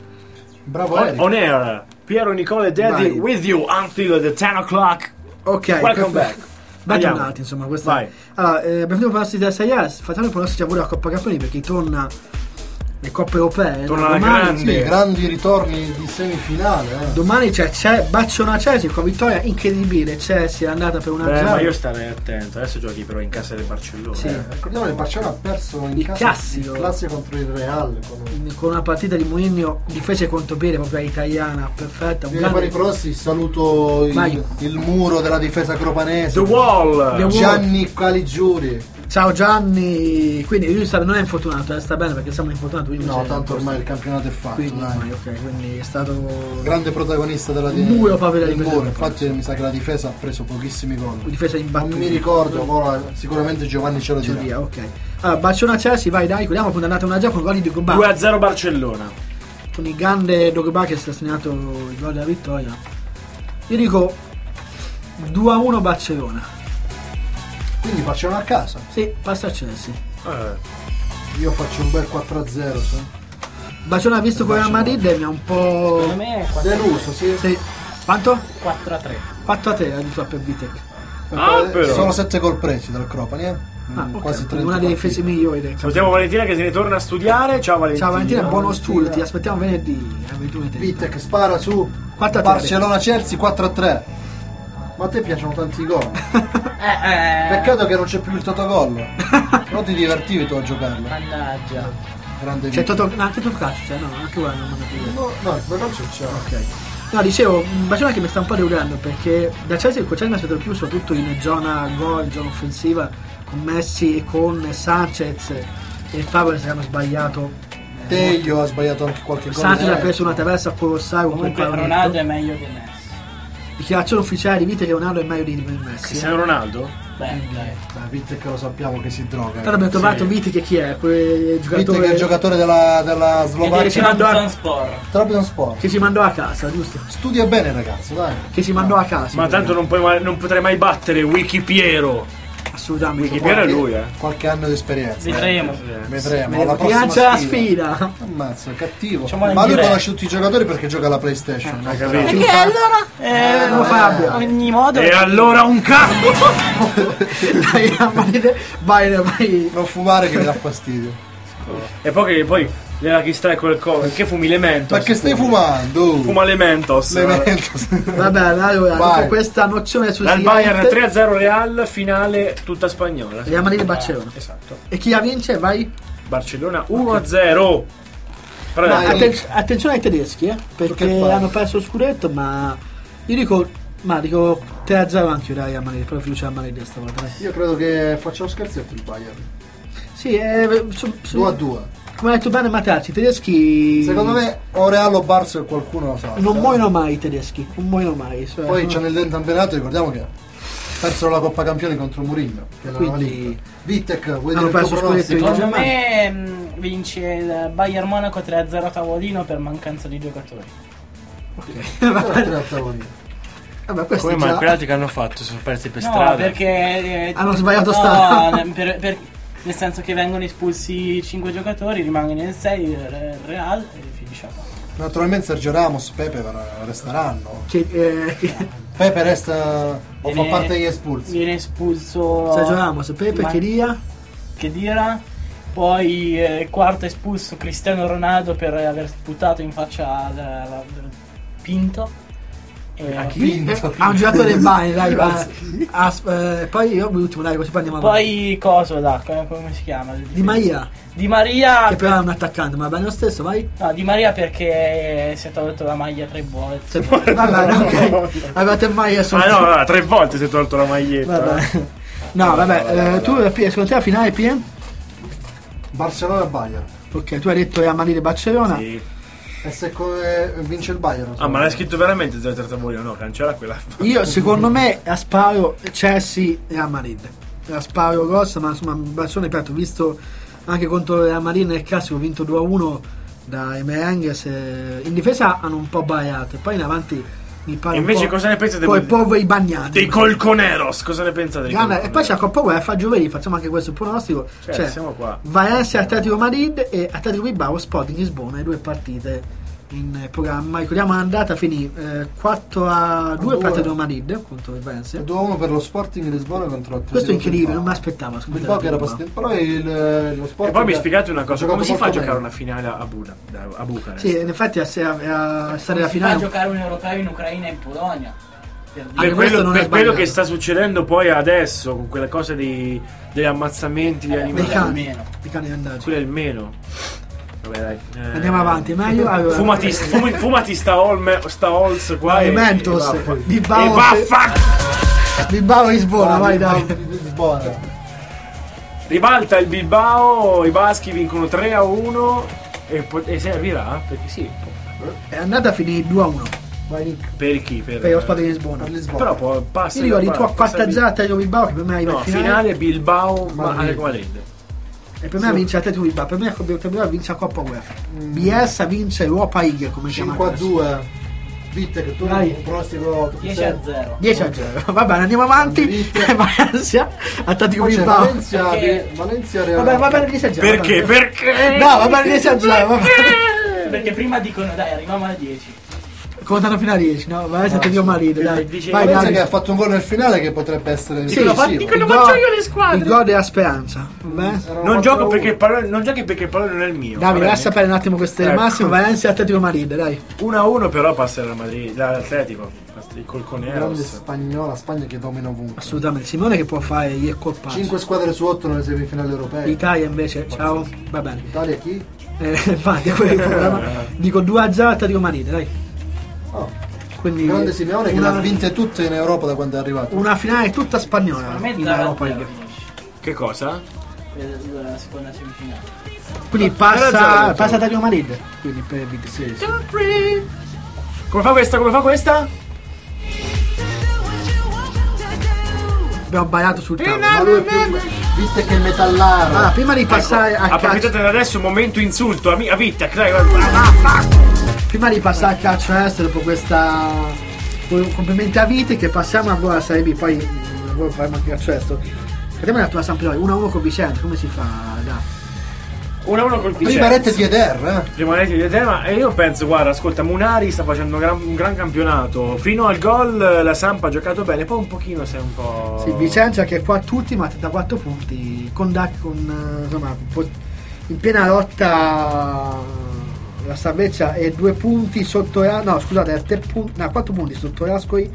Bravo On, Eric. on air, Piero Nicole Daddy Vai. with you until the ten o'clock. ok. Welcome back. Andiamo. Bentornati, insomma, questa Vai. Allora, eh, abbiamo finito i pronostici della Serie A, facciamo i pronostici pure alla Coppa Campioni perché torna le coppe europee. Torna no? la Domani, grande. Sì, grandi ritorni di semifinale. Eh. domani c'è, c'è Bacciona Chelsea con vittoria incredibile. Chelsea è andata per una Beh, zero. ma io starei attento. Adesso giochi però in casa del Barcellona. Sì. Eh. Ricordiamo che il Barcellona ha perso in Il casa classico. in classe contro il Real. Con... Con una partita di Mourinho difesa e contropiede proprio italiana, perfetta. Un Prima di fare i grande... pronostici saluto Vai. il, il muro della difesa cropanese. The Wall. Abbiamo- Gianni Caligiuri. Ciao Gianni, quindi lui sta, non è infortunato, eh, sta bene perché siamo infortunati. quindi No, c'è- tanto ormai il campionato è fatto. Quindi, dai. ormai, ok, quindi è stato Grande protagonista della Un muro proprio della del difesa. muro. Infatti mi sa che la difesa ha preso pochissimi gol. difesa Non imbattuta. mi ricordo, ora sicuramente Giovanni ce lo C'è dirà. via, ok. Allora, Barcellona Chelsea, vai dai, guardiamo appunto è andata una già con gol di Drogba. due a zero Barcellona. Con il grande Drogba che si è segnato il gol della vittoria. Io dico due a uno Barcellona. Quindi facciamo a casa. Sì, passa a Chelsea. Eh. Io faccio un bel quattro a zero. Sì. Barcellona visto con Real Madrid mi ha un po'... Secondo me è quattro Deluso, sì. Sì. Quanto? quattro a tre. quattro a tre addirittura per Vitek. Ah, però. Sono sette gol presi dal Cropani, eh? Ah, Mm, ok, quasi quindi trenta una delle partite. difese migliori del Salutiamo Valentina che se ne torna a studiare. Ciao Valentina. Ciao Valentina, buono Valentina. studio, ti aspettiamo venerdì alle ventuno e trenta. Vitek spara su quattro a tre. Barcellona-Chelsea quattro a tre. Ma a te piacciono tanti gol. Eh, eh. Peccato che non c'è più il Totogol. Non ti divertivi tu a giocarlo. Mannaggia. Grande C'è Vitek. Toto, no, anche Tocaccio, cioè no, anche guarda non manda più. No, no, il Totogol c'è. Ok. No, dicevo, un Barcellona che mi sta un po' deludendo perché da Chelsea il Chelsea mi aspetta più soprattutto in zona gol, in zona offensiva con Messi e con Sanchez e Fabio che hanno sbagliato. Teglio ha sbagliato anche qualche gol. Sanchez Eh, ha preso una traversa colossale con quel Comunque pallonetto. Ronaldo è meglio che Messi. Dichiarazione ufficiale di Vite che Ronaldo è meglio di Messi. Cristiano Ronaldo? Beh, dai. Dai, Vitek lo sappiamo che si droga. Allora abbiamo trovato Sì. Vite che chi è? Quel Vitek giocatore è il giocatore della, della Che Slovacchia. ci mandò a- Trabzonspor. Trabzon Sport. che ci mandò a casa, giusto? Studia bene ragazzo, dai. Che ci mandò a casa. Ma tanto non, puoi mai- non potrei mai battere Wiki Piero. Assolutamente. Wiki Piero è lui, eh. Qualche anno di esperienza. Vedremo. Vedremo. La Prima prossima c'è la sfida. sfida. Ammazza, cattivo. Facciamola in Ma lui diretta. conosce tutti i giocatori perché gioca alla PlayStation. Hai capito? Perché allora? Eh, non Fabio. ogni modo. E allora un cazzo! Dai, vai, vai. Non fumare che mi dà fastidio. E poi che poi gliela chi stai quel cover? Che fumi le Mentos? Ma che stai fumando? Fuma le Mentos. Le Mentos. Vabbè, allora, Vai. dopo questa nozione sul Dal Bayern tre a zero Real, finale tutta spagnola. Real Madrid e Barcellona. Esatto. E chi la vince? Vai. Barcellona uno a zero. Però Vai. Atten- attenzione ai tedeschi, eh, perché che fai? hanno perso lo scudetto, ma io dico, ma dico tre a zero anche io, dai, a Madrid, però fiducia a Madrid stavolta. dai. Io credo che facciamo scherzetto il Bayern. Sì, eh, su, su, due a due. come ha detto bene Matazzi, i tedeschi Secondo me o Real o Barça qualcuno lo sa. non muoiono mai i tedeschi, non muoiono mai. Cioè, Poi no. c'è nel campionato, ricordiamo che persero la Coppa Campioni contro Mourinho. Che l'aveva Quindi- vinta. Vitek, vuoi Hanno dire il tuo perso pronostico? scudetto Secondo me mh, vince il Bayern Monaco tre a zero a tavolino per mancanza di giocatori. Però tre a tavolino. Vabbè, questo come è mai già- quegli altri che hanno fatto? Si sono persi per No, strada. perché eh, Hanno sbagliato no, strada. per- per- nel senso che vengono espulsi cinque giocatori, rimangono in sei il Real e finisce a qua. Naturalmente Sergio Ramos, Pepe resteranno. che, eh, che- Pepe resta o fa Viene- parte degli espulsi. Viene espulso Sergio Ramos, Pepe, Ma- Cheria. che dirà. Poi eh, quarto espulso Cristiano Ronaldo per aver sputato in faccia al, al- al Pinto. E A chi? Vinto. Ha un giocatore del Bayern, dai, Grazie. va. Ah, eh, poi io l'ultimo, dai, così poi andiamo avanti. poi coso là, come, come si chiama? Il Di Maria, Di Maria. che però è un attaccante, ma va bene lo stesso, vai. No, Di Maria perché si è tolto la maglia tre volte. Se- Vabbè, ok. Avete mai Ah assunto. no, no, tre volte si è tolto la maglietta. Vabbè. No, vabbè, eh, tu P- secondo te la finale P M? Barcellona e Bayern. Ok, tu hai detto Real Madrid e Barcellona. Sì. E se come vince il Bayern? Ah, ma l'hai scritto veramente zero a tavolino? No, cancella quella. Io secondo me a sparo Chelsea e Real Madrid. A sparo grossa, ma insomma Barcellona, ripeto, visto anche contro Real Madrid nel classico, ho vinto due a uno da Merengues. In difesa hanno un po' baiato, e poi in avanti mi pare E un invece po', cosa ne pensate poi voi? poveri bagnati Dei Colconeros, cosa ne pensate dei Grande- e poi c'è Colconeros? la Coppa UEFA giovedì, facciamo anche questo pronostico. Cioè, C'è siamo qua. Valencia Atletico Madrid e Atletico Bilbao Sporting Lisbona, le due partite in eh, programma. Ricordiamo l'andata finì eh, quattro a due per Atletico Madrid contro il Valencia. due a uno per lo Sporting Lisbona contro Atletico Questo è incredibile, non mi Bilbao. aspettavo. scusate, Bilbao che era Bilbao. partito, però il, lo Sporting E poi mi ha- spiegate una ha cosa, giocato come si fa a molto giocare bene. una finale a, Buda, a Bucarest? Sì, in effetti a, a, a stare la Si fa finale. giocare un europeo in Ucraina e in Polonia. Per dire. Anche Per questo quello, non è per quello sbagliato. che sta succedendo poi adesso, con quella cosa dei, degli ammazzamenti di Eh, Dei animali, quello cani, almeno. dei cani andati. quello è il meno. Vabbè, dai. Eh, Andiamo avanti, meglio. Allora, Fumati, fumi- fumati sta, Olme, sta Holz qua. e e, Mentos, e vaffa- Bilbao, e vaffa! Bilbao Lisbona, Ah, vai Bilbao- dai. Lisbona. Ribalta il Bilbao, i baschi vincono tre a uno e, po- e servirà? Perché sì, È andata a finire due a uno. Vai Nick. per chi? Per, Per lo Sporting di Lisbona. Per Lisbona. Però poi passa. Io ricordi tu a passa quattro a zero Atletico Bilbao che per me arriva No, in finale, finale, Bilbao, ma Madrid. Atletico Madrid. e per me vince Atletico Bilbao, per me Atletico Bilbao vince la Coppa UEFA. Bielsa vince Europa League come si chiama cinque a adesso. due. Vitte che tu Dai. un pronostico dieci a zero. dieci a zero. Va bene, andiamo avanti. Vite. Valencia, Atletico Poi c'è Bilbao. Valencia, Perché- Valencia Real. Va bene, va bene dieci a zero. Perché? va bene. Perché? No, va bene dieci a zero. va bene. Perché prima dicono dai arriviamo a dieci. Contano fino a dieci, no? Valencia Atletico Madrid, dai. dici- Vai, Valencia dai. che ha fatto un gol nel finale che potrebbe essere Sì, Dicono, fa- decisivo. dicono, Il faccio gol- io le squadre. Il gol della speranza. Va bene? Erano Non quattro a gioco uno. perché il pallone, non giochi perché il pallone non è il mio. Davide, va lascia bene? sapere un attimo queste Ecco. massime. Valencia Atletico Madrid, dai. uno a uno però passa la Madrid, l'Atletico, il Grande Colconeros. spagnola, Spagna che domina ovunque. Assolutamente. Simone che può fare gli colpacci. cinque squadre su otto nelle semifinali europee. L'Italia invece, ciao. Va bene. Italia chi? Eh, infatti, quello è il problema. Dico due a zero Atletico Madrid, dai. Oh, Quindi grande Simeone che le una, ha vinte tutte in Europa da quando è arrivato. una finale tutta spagnola Secondo me in zero a Europa zero League. finisce. Che cosa? Quella- La seconda semifinale. Quindi zero a passa, zero. passa Atletico Madrid. Quindi per vite. Sì, sì. Come fa questa? Come fa questa? Abbiamo sbagliato sul tavolo. Ma lui è più Vitte che metallaro. Allora, prima di passare Ecco, a calcio, approfittate da adesso un momento insulto a, mi- a Vittek, dai, prima di passare al calcio estero dopo questa complimenti a Vite che passiamo a voi a Serie B, poi mm, voi faremo anche calcio estero. Facciamo una tua Sampdoria, uno a uno con Vicente, come si fa? Da? uno a uno col Prima Vicenza. rete di Eder, eh. Prima rete di tema e io penso, guarda, ascolta, Munari sta facendo un gran, un gran campionato. Fino al gol la Samp ha giocato bene, poi un pochino sei un po'. Sì, Vicenza che è qua tutti ma trentaquattro punti con, da- con eh, insomma po- in piena lotta la salvezza è due punti sotto Ra- no scusate è tre punti, no, quattro punti sotto Rascoli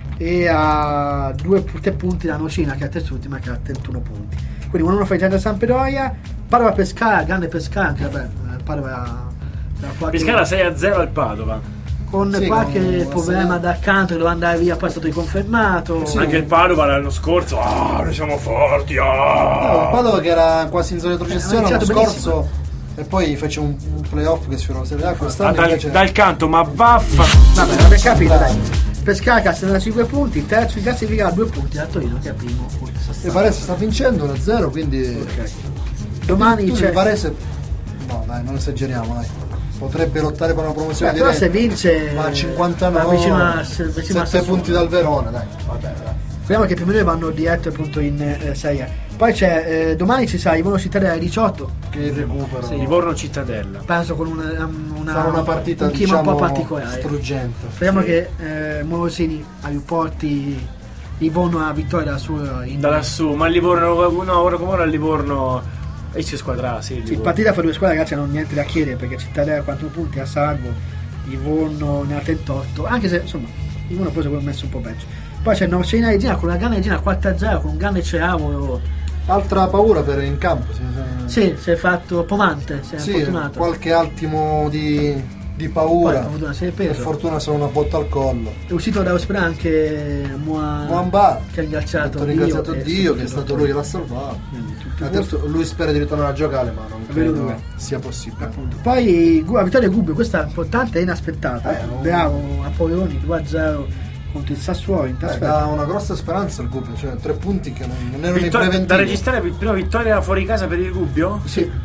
e a due tre punti la Nocina che è terz'ultima che ha trentuno punti, quindi uno fa i Vicenza Sampdoria. Padova Pescara, grande Pescara anche vabbè, eh, Padova da qualche- Pescara sei a zero al Padova. con Sì, qualche con- problema da accanto che doveva andare via, poi è stato riconfermato. Sì. Anche il Padova l'anno scorso, ah, noi siamo forti, No, ah. Padova che era quasi in zona di Eh, retrocessione ha l'anno iniziato scorso e poi fece un, un playoff che sfiorò la Serie A Ah, quest'anno dal, invece dal canto, ma vaffa. Vabbè, avete capito, dai. Pescara che ha cinque punti, terzo in classifica a due punti da Torino che è primo. il Varese sta vincendo uno a zero, quindi Ok. Domani tu c'è. il Varese no dai, non esageriamo, dai. Potrebbe lottare per una promozione Beh, però se diretta. vince. Ma a cinquantanove va vicino a, vicino a sette Sassuolo. punti dal Verona, dai. Vabbè, dai. Speriamo che prima noi vanno diretto appunto in eh, Serie A. Poi c'è eh, domani ci sarà Livorno Cittadella alle diciotto. Che il recupero. Sì, Livorno Cittadella. Penso con una, una, Sarà una partita un clima diciamo un po' particolare. struggente. Speriamo Sì. che eh, Morosini riporti Livorno a vittoria da sua in Da lassù, ma il Livorno, no, ora come ora il Livorno. E ci squadra, sì. il Sì, Livorno. partita fra due squadre ragazzi non niente da chiedere perché Cittadella ha quattro punti a salvo, Livorno ne ha trentotto, anche se insomma Livorno forse può messo un po' peggio. Poi c'è Novcina Regina con la grande Regina quattro a zero con un grande Ceavo. Altra paura per in campo. Sì, sì. Sì, si è fatto Pomante, si è Sì, fortunato. qualche attimo di, di Poi paura. per fortuna si è Per preso. fortuna sono una botta al collo. È uscito da ospedale anche Mua- Mwamba, che ha ringraziato ha ringraziato Dio, Dio, e che è stato tutto. lui che l'ha salvato. Quindi tutti Adesso lui spera di ritornare a giocare, ma non È vero, credo lui. sia possibile. appunto. Poi Gu- la vittoria di Gubbio, questa è importante e inaspettata. Eh, no. Bravo a Poloni due a zero contro il Sassuolo in Eh, trasferta. dà una grossa speranza al Gubbio, cioè tre punti che non, non erano Vittor- in da preventivo. registrare, prima vittoria fuori casa per il Gubbio? Sì.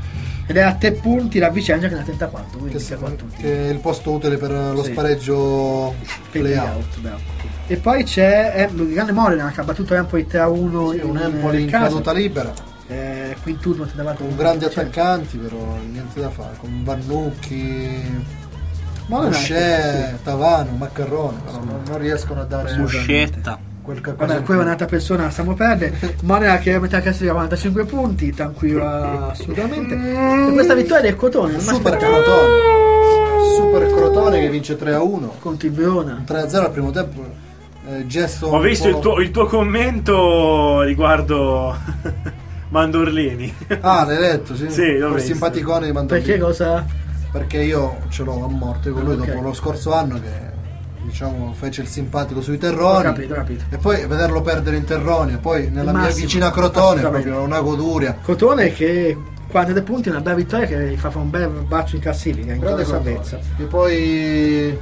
ed è a tre punti la Vicenza che ne ha trentaquattro, quindi Che, che quattro punti. che è il posto utile per lo Sì. spareggio play-out. bravo. E poi c'è eh, il grande Modena che ha battuto Empoli tre a uno Sì, un in, Empoli in casa. caduta libera, Eh, quintuno davanti con grandi Vicenza. attaccanti, però niente da fare, con Vannucchi, Modena Mosce, Tavano, Maccarrone, però non, non riescono a dare Buscetta. quel qualcosa Vabbè, in poi più. un'altra persona la stiamo perdendo. Modena che a metà classifica quarantacinque punti, tranquilla assolutamente. E questa vittoria del Crotone, non mi Super aspettavo. Crotone, Super Crotone che vince tre a uno, Contro il Verona. tre a zero al primo tempo, eh, gesto Ho un visto po'- il tuo, il tuo commento riguardo Mandorlini. Ah, l'hai letto, sì? Sì, l'ho Quel visto. simpaticone di Mandolini. Perché cosa? Perché io ce l'ho a morte con lui Ok. dopo lo scorso anno che diciamo fece il simpatico sui Ho terroni. capito, ho capito. E poi vederlo perdere in terroni e poi nella Il mia massimo, vicina Crotone assolutamente. proprio una goduria. Crotone che quarantatré punti è una bella vittoria che gli fa fare un bel bacio in classifica, in Grande tutta Crotone. salvezza. Che poi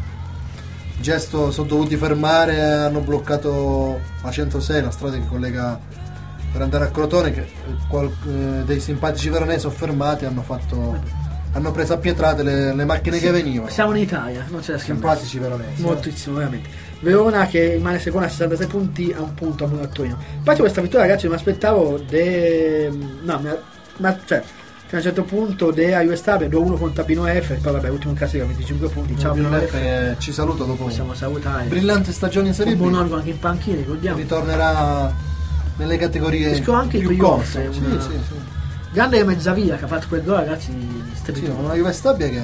gesto sono dovuti fermare, hanno bloccato la centosei, la strada che collega per andare a Crotone, che qual- eh, dei simpatici veronesi sono fermati, hanno fatto hanno preso a pietrate le, le macchine che venivano. Siamo in Italia, non c'è da scambiare. Simpatici veronesi. Moltissimo, veramente. Verona che rimane seconda a sessantasei punti a un punto a uno a Torino. Poi c'è questa vittoria, ragazzi, mi aspettavo de... no, mi... ma cioè fino a un certo punto de a U S Tab due a uno contro Pino F, poi vabbè, ultimo in classifica venticinque punti. Ciao Pino Pino F. F che ci saluta dopo Possiamo salutare. brillante stagione in Serie B, Bononico anche in panchina, ricordiamo. ritornerà nelle categorie Risco anche il più playoff, corte. è Sì, una- sì, sì. Grande Mezzavia che ha fatto quel gol, ragazzi, Sì, strepitoso. una Juve Stabia che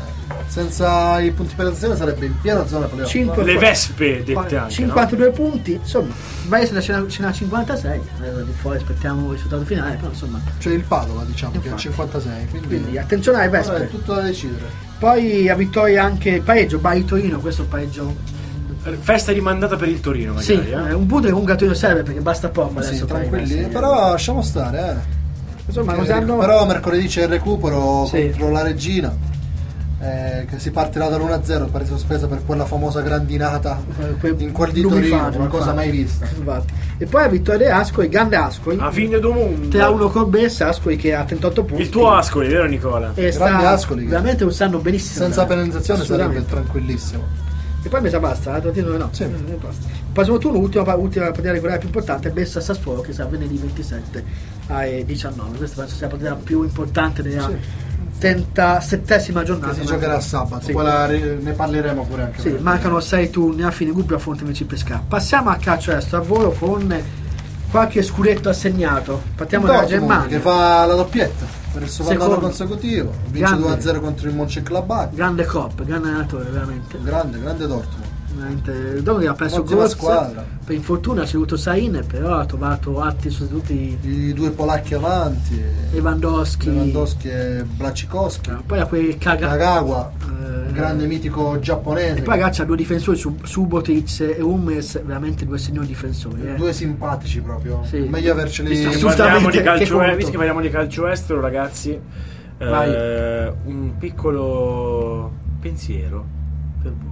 senza i punti penalizzazione sarebbe in piena zona playoff. Cinque- Le vespe dette anche, cinquantadue punti, insomma, vai se ce n'ha cinquantasei, eh, di fuori aspettiamo il risultato finale, però insomma, Cioè il Padova diciamo che è Infatti. cinquantasei, quindi, quindi attenzione alle Vabbè, Vespe. è tutto da decidere. Poi a vittoria anche il pareggio, Bari Torino, questo è il pareggio. no? Festa rimandata per il Torino, magari. Sì, eh? eh, un punto che comunque a Torino serve perché basta poco Sì, adesso per i tranquilli, Vespe. però lasciamo stare, eh. Insomma, Eh, cosa hanno... Però mercoledì c'è il recupero Sì. contro la Regina, eh, che si partirà dall'uno a zero, pare sospesa per quella famosa grandinata que- in quel di lumifaggio, Torino, una cosa infatti. mai vista. Infatti. E poi la vittoria di Ascoli, grande Ascoli, A fine do mondo. tre a uno con Bessa, Ascoli che ha trentotto punti. Il tuo Ascoli, vero Nicola? E Grande sta Ascoli che- veramente usando benissimo. Senza eh. penalizzazione sarebbe Assolutamente. tranquillissimo. E poi mi sa basta, l'altro titolo no. Sì. Eh, basta. Prossimo turno, ultima, ultima partita regolare più importante, Bessa Sassuolo che sarà venerdì ventisette alle diciannove. Questa penso sia la partita più importante della Sì. trentasettesima giornata. Che si giocherà sabato, Sì. poi la ri- ne parleremo pure anche. Sì, perché- mancano sei turni a fine gruppo a Fonte invece Pescara. Passiamo al calcio estero a volo con qualche scudetto assegnato. Partiamo dalla Dortmund, Germania. che fa la doppietta per il suo Secondo. mandato consecutivo, vince Grande. due a zero contro il Mönchengladbach. Grande Cop, grande allenatore, veramente. Grande, grande Dortmund. veramente. Dopo ha perso Ottima Götze, squadra. per infortunio ha avuto Sain, però ha trovato altri sostituti, I due polacchi avanti, Lewandowski, Lewandowski e Blachikowski, poi ha quel caga, Kagawa, eh, grande mitico giapponese. e poi ragazzi ha due difensori, Sub- Subotic e Hummels, veramente due signori difensori, eh. Due simpatici proprio. Sì. Meglio averceli. Sì, Visto che Assolutamente, parliamo di che calcio, conto. visto che parliamo di calcio estero, ragazzi, Vai. eh, un piccolo pensiero per voi.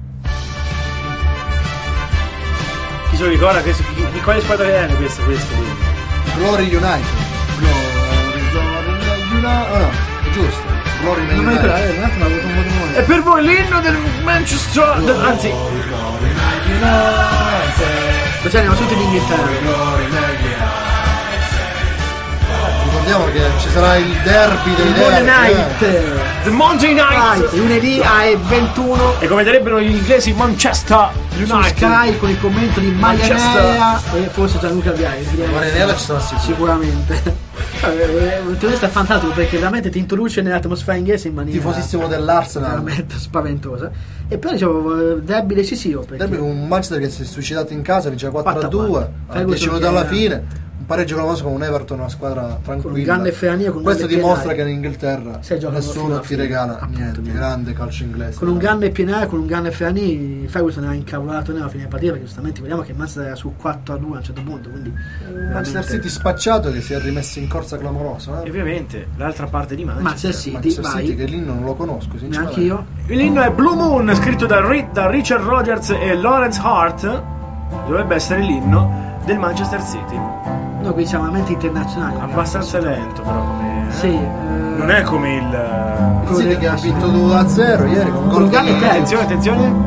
Chi se lo ricorda? Questo, di, di quale squadra è questo? questo quindi? Glory United. Glory, Glory United. Ah no, è giusto. Glory Non mi United. ricordo, eh, un attimo avevo un po' di E memoria. per voi l'inno del Manchester, del- anzi, Glory, Glory United. Così andiamo tutti in Inghilterra. Glory United. Ricordiamo che ci sarà il derby dei Monday derby. Night, eh. The Monday Night, Night, lunedì alle ventuno e come direbbero gli inglesi, Manchester su United. Sky con il commento di Manchester. Marianella e forse Gianluca Viali. Marianella ci sarà sicuro. Sicuramente. Eh, Il turista è fantastico perché veramente ti introduce nell'atmosfera inglese in maniera Tifosissimo dell'Arsenal. veramente spaventosa. E poi dicevo eh, derby decisivo perché Derby con un Manchester che si è suicidato in casa, vince quattro a quattro a due, quattro. a Ferguson dieci minuti che alla era- fine. Un pareggio clamoroso con un Everton, una squadra tranquilla. un grande Ferrania, con un Questo grande dimostra Pienari. che in Inghilterra Se giocano fino nessuno alla ti fine. regala Appunto, niente. niente. Grande calcio inglese. con un grande Pienari, con un grande Ferrani, Ferguson era incavolato nella fine della partita perché giustamente vediamo che Manchester era su quattro a due a un certo punto, quindi Manchester veramente- City spacciato che si è rimesso in corsa clamorosa. E Eh? ovviamente l'altra parte di Manchester. Manchester City, Manchester vai. City che lì non lo conosco, sinceramente. neanche io. L'inno è Blue Moon, scritto da, Ri- da Richard Rogers e Lawrence Hart. Dovrebbe essere l'inno del Manchester City. Noi qui siamo veramente internazionali. Abbastanza lento però come... Sì. eh, Non è come il... Il City che ha vinto due a zero ieri con Con gol un grande di... tempo. Attenzione, attenzione.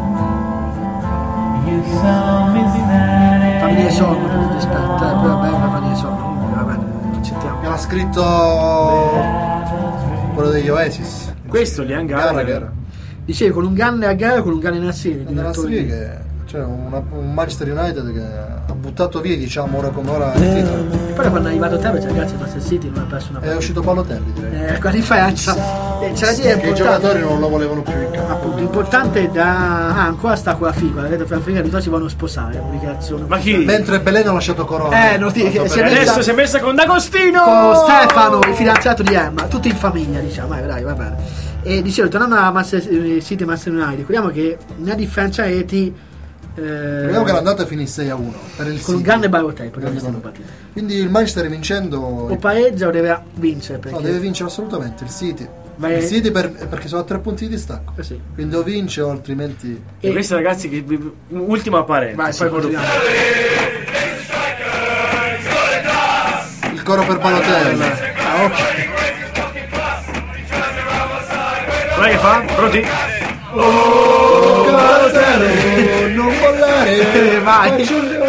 Famiglie sonno, per rispetto, eh, poi vabbè, ma famiglie sonno, comunque va bene, accettiamo. Che l'ha scritto quello degli Oasis. Questo Liam Gallagher. Gallagher. Dicevi con un grande a gara, con un grande Nassiri. Nella storia che cioè una, un Manchester United che ha buttato via, diciamo, ora come ora il titolo. E poi quando è arrivato te, ragazzi, il Manchester City non ha perso una È partita. uscito Balotelli, direi. Eh, con la differenza. Eh, c'è da dire Che i importante. giocatori non lo volevano più in campo. Appunto, importante da. Ah, ancora sta con la figa, la rete francoforte, di si vogliono sposare, pubblicazione. Ma chi? Mentre Belen ha lasciato Corona. Eh, non ti- Tanto si per- è messa- Adesso si è messa con D'Agostino! Con Stefano, il fidanzato di Emma, tutti in famiglia, diciamo, eh, dai, va bene. E dicevo, tornando a Manchester City e Manchester United, ricordiamo che nella differenza reti. Eh, Vediamo che l'andata finì sei a uno per il con un City. grande Balotelli, perché Grande questa è una Balotelli. partita. Quindi il Manchester vincendo O pareggia o deve vincere, perché. no, deve vincere assolutamente il City. Vai- Il City per- perché sono a tre punti di distacco. Eh sì. Quindi o vince o altrimenti E questi ragazzi che... Ultima Vai, parentesi. poi continuiamo. il coro per Balotelli. Ah, ok. Com'è che fa? Pronti? Balotelli, non mollare. Eh, vai.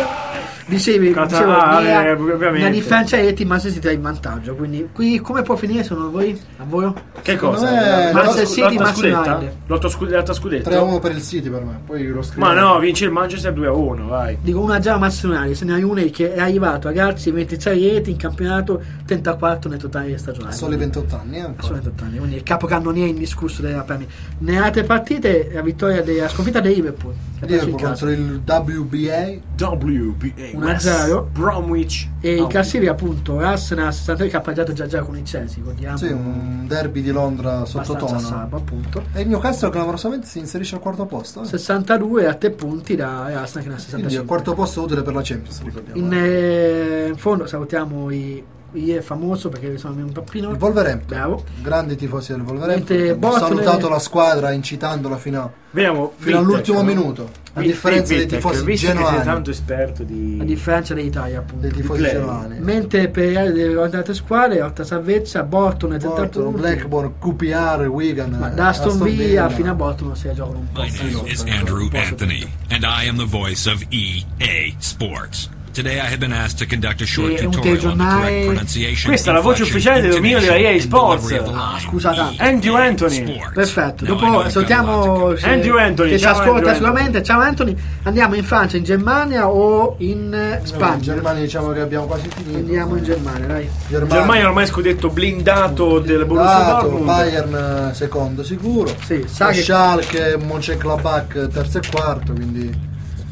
Dicevi, Cata- dicevo, ah, nella, eh, ovviamente. nella differenza reti Manchester City è in vantaggio, quindi qui come può finire secondo voi? A voi? Che Secondo cosa? me- Manchester L'otto- City, l'otto Manchester scudetta? United. L'otto scud- l'otto scudetto? tre a uno per il City per me. Poi lo scrivo. Ma no, vince il Manchester due a uno, vai. Dico una già Manchester United, se ne hai una che è arrivato ragazzi ventisei reti in campionato, trentaquattro nel totale stagionale. A soli ventotto anni, eh, ancora. Solo ventotto anni, quindi il capocannoniere indiscusso della Premier. Nelle altre partite la vittoria della sconfitta del Liverpool. Che ha preso in Liverpool casa. contro il W B A. W B A uno a zero. Bromwich. E in Oh. classifica appunto l'Arsenal a sessantatré che ha pareggiato già già con il Chelsea, ricordiamo. Sì, un derby di Londra abbastanza sottotono. salvo, appunto. E il Newcastle clamorosamente si inserisce al quarto posto. eh. sessantadue a tre punti da Arsenal che ne ha Quindi al sessantacinque. quarto posto utile per la Champions, ricordiamo. In, eh. eh, in fondo salutiamo i, i è famoso perché sono un pappino. Il Wolverhampton. Bravo. Grandi tifosi del Wolverhampton. Mentre che hanno Bottle- salutato la squadra incitandola fino, a- Vediamo. fino Vitek, all'ultimo no? minuto. A Vi- differenza dei Vitek, tifosi visto che sei genuani. tanto esperto di... A differenza dell'Italia appunto. Dei tifosi play. genuani. Mentre per le altre squadre, Orta Salvezza, Bolton e trentotto Bolton, punti. Blackburn, Q P R, Wigan. Ma eh, da Aston Villa Villa. fino a Bolton si giocano un po'. My name is Andrew Anthony, and I am the voice of E A Sports. Today I have been asked to conduct a short E un tutorial on the correct telegiornale- pronunciation, Questa è la voce inflection, ufficiale del dominio della E A intonation, and Sports. delivery of the Ah, line. scusa tanto. Andrew E A Anthony. Sports. Perfetto, Now, I know dopo you've salutiamo got a lot to se- Andrew Anthony, che ci ciao, ascolta Andrew sicuramente. Ciao Anthony, andiamo in Francia, in Germania o in eh, In Spagna? Germania diciamo che abbiamo quasi finito. Andiamo in Germania, dai. Germania, Germania ormai scudetto blindato del Borussia dato, Dortmund. Bayern eh, secondo sicuro. Sì, sa La che- Schalke, Mönchengladbach terzo e quarto, quindi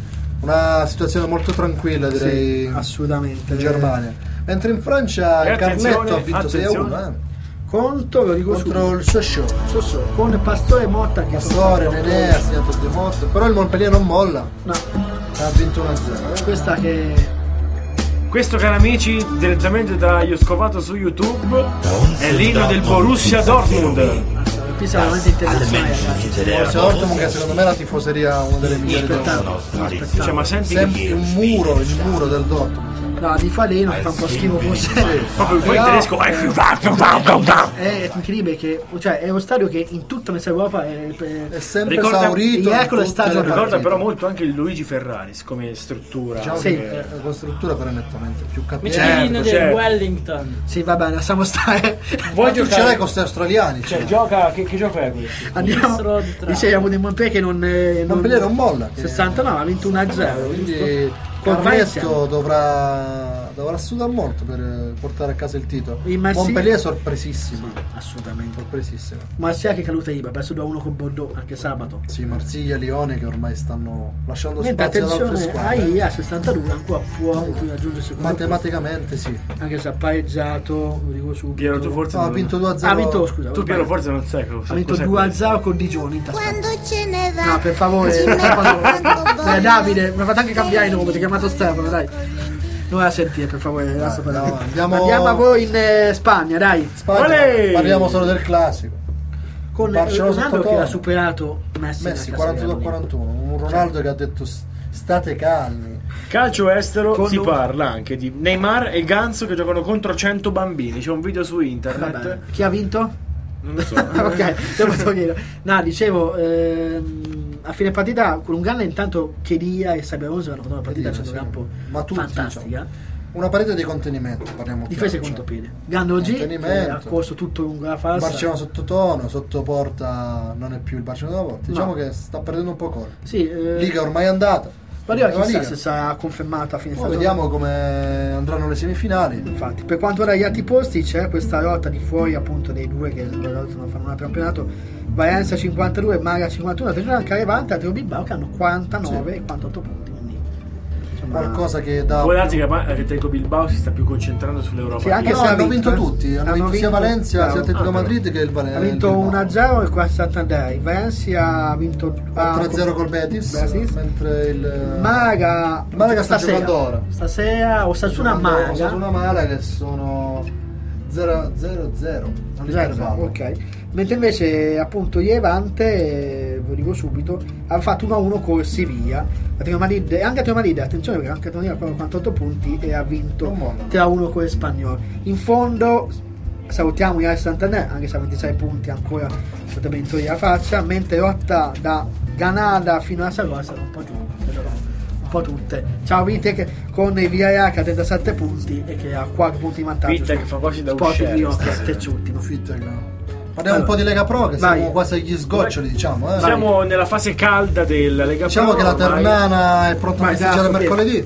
una situazione molto tranquilla direi Sì, assolutamente. in Germania. Mentre in Francia E il Carletto attenzione, ha vinto sei a uno attenzione. eh. Contro, lo dico contro subito. il Sochaux. So, so, con Pastore e Motta che Pastore, sono Nenè, ha segnato De Motte, però il Montpellier non molla, No, ha vinto uno a zero. questa che Questo, cari amici, direttamente da Io Scovato su YouTube, è l'inno del Borussia Dortmund. qui siamo veramente internazionali, ragazzi. Borussia Dortmund che secondo me la tifoseria una delle migliori del mondo. Aspettavo, Cioè, ma aspettavo. senti Sempre un muro, il muro del Dortmund. No, di Faleno che fa un po' schifo forse. proprio poi in Però tedesco. È incredibile che cioè è uno stadio che in tutta mezza Europa è, è- È sempre Ricorda- esaurito. gli Hercules in tutte stadio le ricorda Ricorda partite. però molto anche il Luigi Ferraris come struttura. Diciamo Sì. che eh, con struttura però è nettamente più capiente. Certo, Vicino del certo. Wellington. Sì, va bene, lasciamo stare. Vuoi Tu ce giocare? l'hai con questi australiani. Cioè, cioè. gioca. Che, che gioco è questo? Andiamo. Ministro di Trump. Dicevamo di Montpellier che non eh, Montpellier non molla. che- sessantanove ha vinto uno a zero. Quindi Con Carletto dovrà, dovrà sudare molto per eh, portare a casa il titolo. Il Marsiglia- Montpellier è sorpresissimo. Assolutamente. Sorpresissimo. Marsiglia che caluta Iba, ha perso due a uno con Bordeaux anche sabato. Sì, Marsiglia, Lione che ormai stanno lasciando Mentre spazio ad altre attenzione, squadre. A I a sessantadue ancora può raggiungere il secondo Matematicamente sì. posto, anche se ha pareggiato, lo dico subito. Piero, tu forse. No, ha non- vinto due a zero. Ha vinto, scusa, Tu, Piero, forse non sai cosa. ha vinto cos'è due a questo. zero con Digione in tasca. Quando ce ne va. No, per favore, ci metti Stefano. quanto Eh, voglio. Davide, mi ha fatto anche cambiare il nome, ti ho chiamato Stefano, dai. Non la sentire, per favore. lascia no, perdere. andiamo- Andiamo a voi in eh, Spagna, dai. Spagna, Olè! parliamo solo del classico. Con Barcellona Ronaldo che sottotono. ha superato Messi. Messi nella quarantadue a classifica. quarantuno, un Ronaldo che ha detto "S- state calmi, Calcio estero Con si un- parla anche di Neymar e Ganso che giocano contro cento bambini. C'è un video su internet. Vabbè, chi ha vinto? Non lo so. Ok, devo togliere. No, dicevo, ehm, a fine partita con un Ganna intanto Chedia e Sabia Alonso hanno fatto una partita a Chedia, sì. centrocampo Ma tutti, fantastica. Una parete di contenimento, parliamo Difesa e chiaro, contropiede. Gandolgi che Contenimento. ha corso tutto lungo la cioè, falsa. Barcellona sottotono, sotto porta non è più il Barcellona della volta. Diciamo No. che sta perdendo un po' colpo. Sì, eh, Liga ormai è andata. ma io La chissà Liga. se sarà confermata a fine Poi stagione. vediamo come andranno le semifinali. Infatti, per quanto riguarda gli altri posti, c'è questa lotta di fuori appunto dei due che lottano fanno un campionato. Valencia cinquantadue, Maga cinquantuno, attenzione anche a Levante e Atletico Bilbao che hanno quarantanove e quarantotto punti. Quindi, insomma, Qualcosa che dà. Può darsi che ma- che Atletico Bilbao si sta più concentrando sull'Europa. Sì, anche No, se ha hanno vinto, vinto eh. tutti. Hanno, Hanno vinto sia vinto- Valencia, sia bravo. Atletico Ah, però. Madrid che il Valencia. ha vinto uno a zero e quasi Santander. Valencia ha vinto tre a zero col Betis, Betis. mentre il Maga, Malaga sta stasera, giocando ora. Stasera Osasuna Maga. Osasuna Malaga che sono zero a zero zero. Non li Zero, scherzo. ok. Mentre invece appunto Levante, eh, ve lo dico subito, ha fatto uno a uno con Siviglia. Atletico Madrid, e anche Atletico Madrid, attenzione perché anche Atletico Madrid ha quarantotto punti e ha vinto Non molla. tre a uno con il Spagnolo. In fondo salutiamo il Santander, anche se ha ventisei punti ancora potrebbe intornare la faccia, mentre lotta da Granada fino a Salvador sarà un po' giù, un po' tutte. Ciao Vitek con il Villarreal che ha trentasette punti e che ha quattro punti di vantaggio. Vitek su fa quasi da Sporting uscire Lyon, che è stasera. terzultimo. Fitter. Parliamo Allora, un po' di Lega Pro, che vai. siamo quasi agli sgoccioli, diciamo. Eh. Siamo nella fase calda della Lega Diciamo Pro, che la ormai. Ternana è pronta a Vai, festeggiare dai, mercoledì.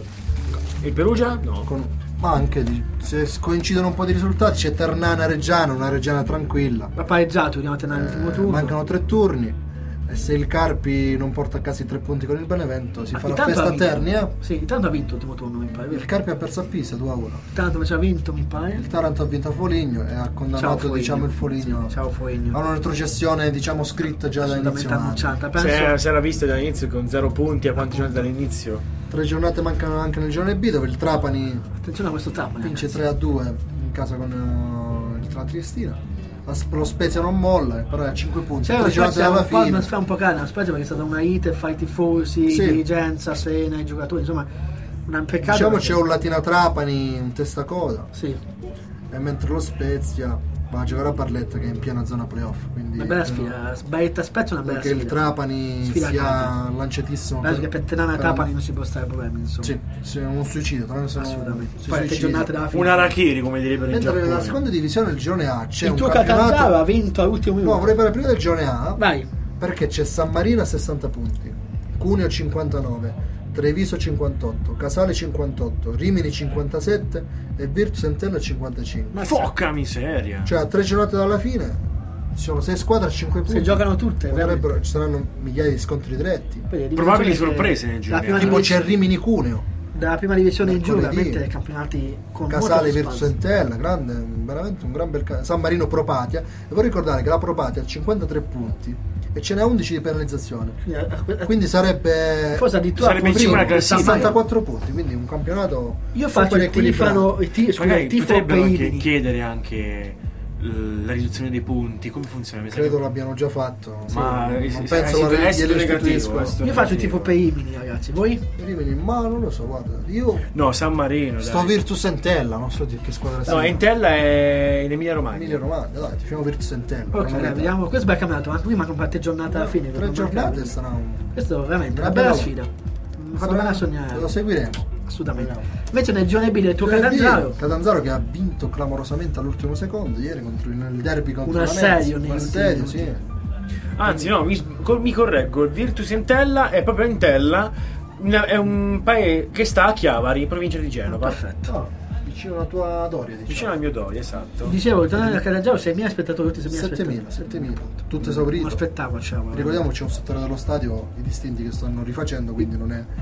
Il Perugia? No. Con- ma anche di- se coincidono un po' di risultati, c'è Ternana Reggiana, una Reggiana tranquilla. Ha pareggiato, vediamo a tenere l'ultimo Eh, turno. mancano tre turni. E se il Carpi non porta a casa i tre punti con il Benevento, si Ah, farà intanto festa ha a vinto. Terni. Eh? Sì, intanto ha vinto l'ultimo turno, mi pare. Il vero? Carpi ha perso a Pisa due a uno. Intanto invece ha vinto, mi pare. Il Taranto ha vinto a Foligno e ha condannato Foligno. diciamo, il Foligno Ciao Foligno. a una retrocessione diciamo scritta già da Assolutamente inizio anno. annunciata. Si Penso è- si era vista dall'inizio con zero punti a quanti giorni dall'inizio. Tre giornate mancano anche nel girone B dove il Trapani attenzione a questo tappo. vince tre a due in casa con eh, il- la Triestina. La Sp- lo Spezia non molla, però è a cinque punti. C'è Tre giornate una alla un po', fine. fa un po' calma, specie perché è stata una hit fra i tifosi, Sì. dirigenza, Sena, i giocatori, insomma, un peccato. Diciamo perché- c'è un Latina Trapani in testa coda. Sì, E mentre lo Spezia va a giocare a Barletta che è in piena zona playoff. Quindi una bella eh, sfida. Sbaglietta Spezia è una bella perché il sfida. Trapani Sfida sia calda. lanciatissimo. Penso che per Tenana e per- Trapani non si può stare problemi, insomma. Sì, sì, è un suicidio. Tra l'altro sono- Assolutamente. si Poi le suicida. giornate dalla fine. Un arachiri, come direbbero in Mentre nella Giappone. seconda divisione del girone A c'è Il un tuo campionato. Catanzaro ha vinto all'ultimo minuto. No, vorrei parlare prima del girone A. Vai. Perché c'è San Marino a sessanta punti, Cuneo cinquantanove, Treviso cinquantotto, Casale cinquantotto, Rimini cinquantasette e Virtus Entella cinquantacinque. Ma Focca miseria. Cioè a tre giornate dalla fine ci sono sei squadre a cinque punti. Se giocano tutte, Potrebbero- ci saranno migliaia di scontri diretti. Vedi, Probabili divisione che- sorprese nel la girone prima A. Tipo c'è divisione- Rimini Cuneo, dalla prima divisione in giù, Mercoledì. veramente campionati con Casale molto Virtus spazio. Entella, grande, veramente un gran bel ca- San Marino Propatia. E vorrei ricordare che la Propatia ha cinquantatré punti e ce n'è undici di penalizzazione. Quindi, eh, eh, Quindi sarebbe forse addirittura Sarebbe in primo, cima alla classifica. sessantaquattro punti, quindi un campionato Io faccio super il tifano, il ti- scusa, Magari il tifo per potrebbero anche Rimini. chiedere anche l- la riduzione dei punti. Come funziona? Mi sa Credo che- l'abbiano già fatto. Ma non eh, penso sì, la esito- glieli esito negativo, restituiscono. esito Io faccio il negativo. tifo per Rimini, ragazzi. Voi? Rimini, ma non lo so, guarda, io No, San Marino. sto dai. Virtus Entella, non so di che squadra sia. No, Entella è in Emilia Romagna. Emilia Romagna, dai, ti facciamo Virtus Entella. Ok, per dai, la vediamo. Questo è bel campionato, ma qui manca qualche giornata alla fine. Tre per non giornate mancare. sarà un... Questo è veramente una Una bella bella- sfida. Mi fa sarà- bene a sognare. Lo seguiremo. Assolutamente. Vediamo. Invece nel girone B del tuo Girone B, Catanzaro, Catanzaro che ha vinto clamorosamente all'ultimo secondo ieri contro il nel derby contro Un la assedio Venezia. negli Un ultimi assedio, minuti. sì. Anzi, no, mi, co- mi correggo. Il Virtus Entella è proprio Entella. una- È un paese che sta a Chiavari, provincia di Genova. perfetto. Ah, vicino alla tua Doria, diciamo. Vicino al mio Dori, esatto. Dicevo, il torneo del Catanzaro, seimila spettatori, tutti seimila settemila, settemila, tutto Uno esaurito. spettacolo, diciamo. Ricordiamo che c'è un settore dello stadio, i distinti che stanno rifacendo, quindi non è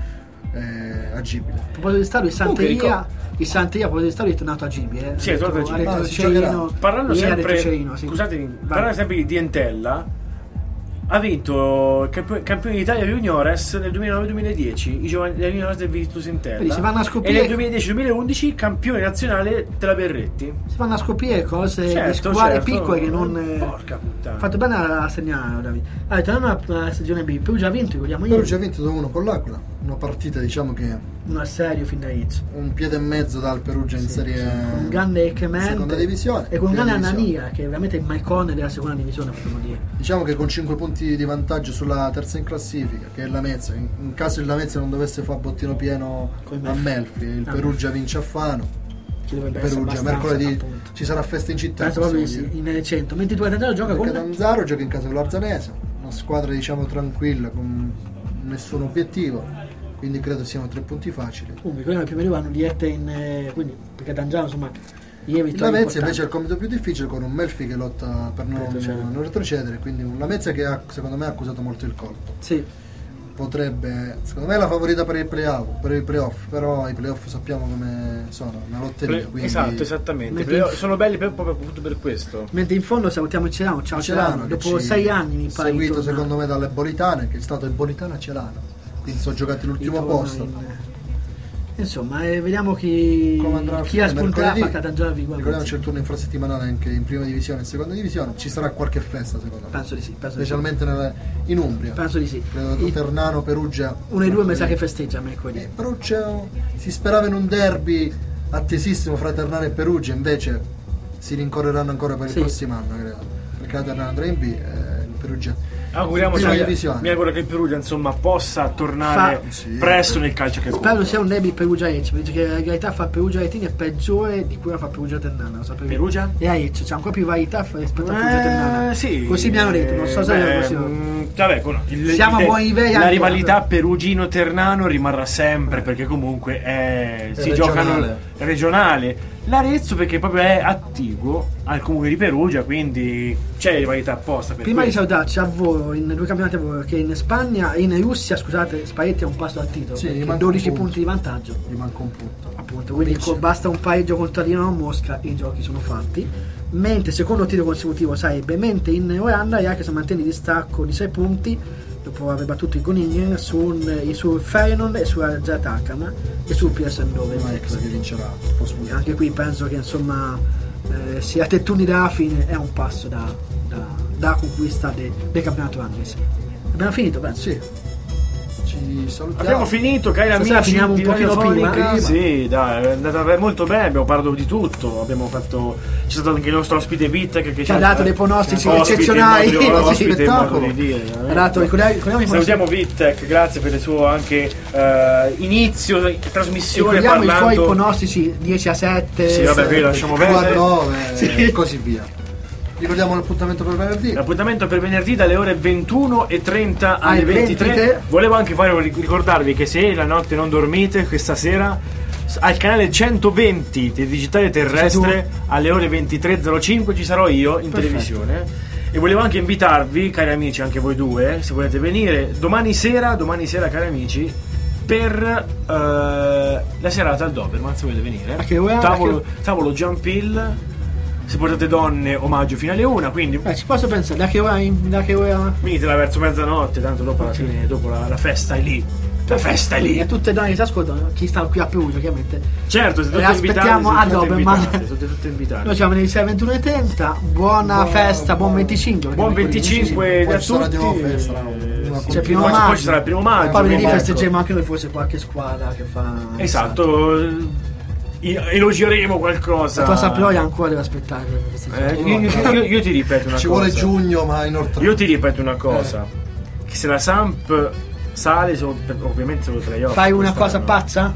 eh, agibile. A proposito di stadio, il Comunque, Santeria, il Santeria, a proposito di stadio, è tornato a Gibi. Eh. Sì, è tornato a Gibi. Ah, si giocherà. Parlando ieri ha sempre, detto Cerino, sì. scusatemi, Vai. parlando sempre di Entella, ha vinto il camp- campione d'Italia juniores nel duemilanove duemiladieci, i giovani dei juniores del Virtus Entella. Quindi si vanno a scoprire- E nel duemiladieci duemilaundici campione nazionale della Berretti. Si vanno a scoprire cose di Certo, squadre certo. piccole che non. eh, Porca puttana. Fatto bene a segnare, Davide. Allora, torniamo alla alla stagione B. Perugia ha vinto, ricordiamo Perugia ieri. ha vinto due a uno con l'Aquila. una partita, diciamo che una serie fin da inizio. un piede e mezzo dal Perugia in Sì, serie sì, con Ganne e Clemente, seconda divisione e con prima Ganne divisione. Anania, che è veramente il maicone della seconda divisione, possiamo dire. Diciamo che con cinque punti di vantaggio sulla terza in classifica, che è la Lamezia, in, in caso il Lamezia non dovesse fare bottino pieno Coi a Melfi. Melfi, il Ah, Perugia vince a Fano, Che dovrebbe essere Perugia abbastanza, mercoledì appunto. ci sarà festa in città, Penso proprio di possiamo sì, dire. in cento. Mentre tu Catanzaro gioca Perché con Catanzaro gioca in casa con l'Arzanese, una squadra diciamo tranquilla, con nessun obiettivo, quindi credo siano tre punti facili. Uh, mi ricordo che prima vanno dirette in eh, quindi per Catanzaro, insomma, ieri Il vittoria Lamezia importante. invece ha il compito più difficile con un Melfi che lotta per non Retrocedere. non retrocedere, quindi un Lamezia che ha, secondo me ha accusato molto il colpo. Sì, Potrebbe, secondo me è la favorita per il playoff, per i playoff, però i playoff sappiamo come sono, una lotteria, Ple- quindi esatto, esattamente. Metti- Play- Sono belli per- proprio appunto per questo. mentre in fondo salutiamo il Celano, ciao Celano, Celano, che dopo ci- sei anni mi pare seguito ritorna- secondo me dalle Bolitane, che è stato il Bolitana Celano, quindi sono giocati l'ultimo ritorna posto. in- insomma, eh, vediamo chi, Come andrà a chi finire spunterà mercoledì. fa Catanzaro Vigua. Ricordiamo c'è il turno infrasettimanale anche in prima divisione e seconda divisione, ci sarà qualche festa secondo me, Penso di sì, penso di sì. specialmente nelle- in Umbria. Penso di sì. Credo I- Ternano, Perugia. Uno dei due mi sa mercoledì. che festeggia mercoledì. Eh, però c'è un- si sperava in un derby attesissimo fra Ternano e Perugia, invece si rincorreranno ancora per il Sì. prossimo anno, credo. Perché la Ternano andrà in B e il Perugia. Auguriamoci, Prima mi divisione. auguro che il Perugia insomma possa tornare Fa- sì. presto nel calcio che Spero sia un derby Perugia Ecce, perché la realtà fa Perugia Retini è peggiore di quella fa Perugia Ternana, lo sapevi? Perugia? E a Ecce, c'è ancora più varietà rispetto a Perugia Ternana. Eh, sì. Così mi hanno detto, non so se Beh, è così. mm, vabbè, con- il- Siamo il- a buoni livelli La anche- rivalità Perugino-Ternano rimarrà sempre perché comunque è, si regionale. giocano regionale. L'Arezzo perché proprio è attiguo al comune di Perugia, quindi c'è rivalità apposta per Prima di questo. salutarci a voi in due campionati a voi, che in Spagna, in Russia, scusate, Spalletti è un passo dal titolo, Sì, gli perché manca dodici un punto. punti di vantaggio. Gli manca un punto. Appunto, quindi Vince. co- basta un pareggio contro Torino o Mosca e i giochi sono fatti. Mentre secondo titolo consecutivo sarebbe, mentre in Olanda Ajax mantiene il distacco di sei punti dopo aver battuto i Groningen sul, sul Feyenoord e sulla Zatakam e sul P S Eindhoven. Ajax che vincerà. posso dire. Anche qui penso che insomma eh, sia Tettuni dalla fine è un passo da, da, da conquista de- del campionato olandese. Abbiamo finito, penso. Sì. Ci salutiamo. Abbiamo finito, cari Stasera amici. finiamo un di pochino Radiofonica. prima. Sì, dai, è andata molto bene, abbiamo parlato di tutto. Abbiamo fatto. C'è stato anche il nostro ospite Vitek che Ci ha dato dei pronostici ospite, eccezionali. in modo di- Sì, ospite, in spettacolo. modo di dire, Ha dato, ricordiamo, ricordiamo i Salutiamo Vitek, grazie per il suo anche eh, inizio di trasmissione ricordiamo i suoi parlando. pronostici dieci a sette. Sì, vabbè, qui lasciamo perdere. nove Sì. e così via. Ricordiamo l'appuntamento per venerdì. L'appuntamento per venerdì dalle ore ventuno e trenta alle Alle ventitré. ventitré. Volevo anche fare ricordarvi che se la notte non dormite questa sera s- al canale centoventi del Digitale Terrestre alle ore ventitré e zero cinque ci sarò io in Perfetto. televisione. E volevo anche invitarvi, cari amici, anche voi due, se volete venire domani sera, domani sera cari amici, per eh, la serata al Doberman, se volete venire. A che ora? Tavolo, A tavolo Jump Hill. Se portate donne, omaggio fino alle una, quindi Eh, ci posso pensare, da che ora, in- da che ora venitela verso mezzanotte, tanto dopo alla fine, dopo la, la festa è lì. La festa è e lì. a tutte le donne che si ascoltano, chi sta qui a Perugia ovviamente. Certo, siete Le tutte invitate. aspettiamo a Siete tutte Doberman. invitate, siete tutte invitate. Noi siamo nelle sei ventuno e trenta, buona Buon- festa, buon buon- venticinque. Buon perché mercoledì venticinque Poi a ci sarà tutti. di nuovo festa, no? Una C'è continua- primo Poi- maggio. poi ci sarà il primo maggio, Poi venerdì quindi- festeggeremo anche noi forse qualche squadra che fa. Esatto. I- Elogieremo qualcosa. La tua Sampdoria ancora deve aspettare per festeggiare. Eh, io, io- io- io ti ripeto una Ci cosa. vuole giugno, ma in ortrà. Io ti ripeto una cosa. Che se la Samp sale, solo- ovviamente solo playoff. Fai una quest'anno. cosa pazza?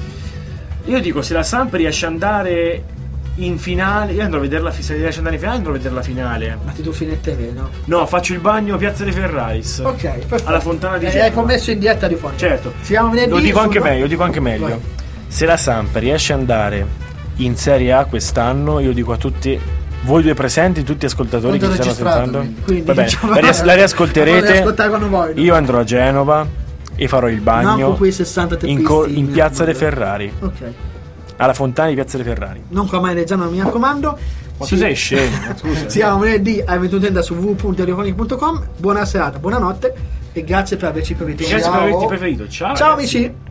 Io dico, se la Samp riesce ad andare in finale, io andrò a vederla, se riesce ad andare in finale, andrò a vedere la finale. Ma ti tuffi nel T V, no? No, faccio il bagno a Piazza dei Ferraris. Ok, perfetto. Alla Fontana di Eh, Genova. Hai commesso in diretta di fuori. Certo. Siamo venerdì. Lo dico anche su- meglio, lo dico anche meglio. Vai. Se la Samp riesce ad andare in Serie A quest'anno, io dico a tutti voi due presenti, tutti ascoltatori Quanto che ci stanno registrato, ascoltando. quindi? Quindi, Va bene, diciamo- la, ries- la riascolterete. La riascoltare quando vuoi, no? Io andrò a Genova e farò il Non bagno con quei sessanta in, co- teppisti in Piazza dei nel- Ferrari, Ok. alla Fontana di Piazza dei Ferrari. Non con mai Reggiano, mi raccomando. Ma Sì. tu sei scemo, scusa. Siamo venerdì alle ventuno e trenta su w w w punto radiofonica punto com. Buona serata, buonanotte e grazie per averci preferito. Grazie per Ciao. averti preferito. Ciao. Ciao ragazzi. amici.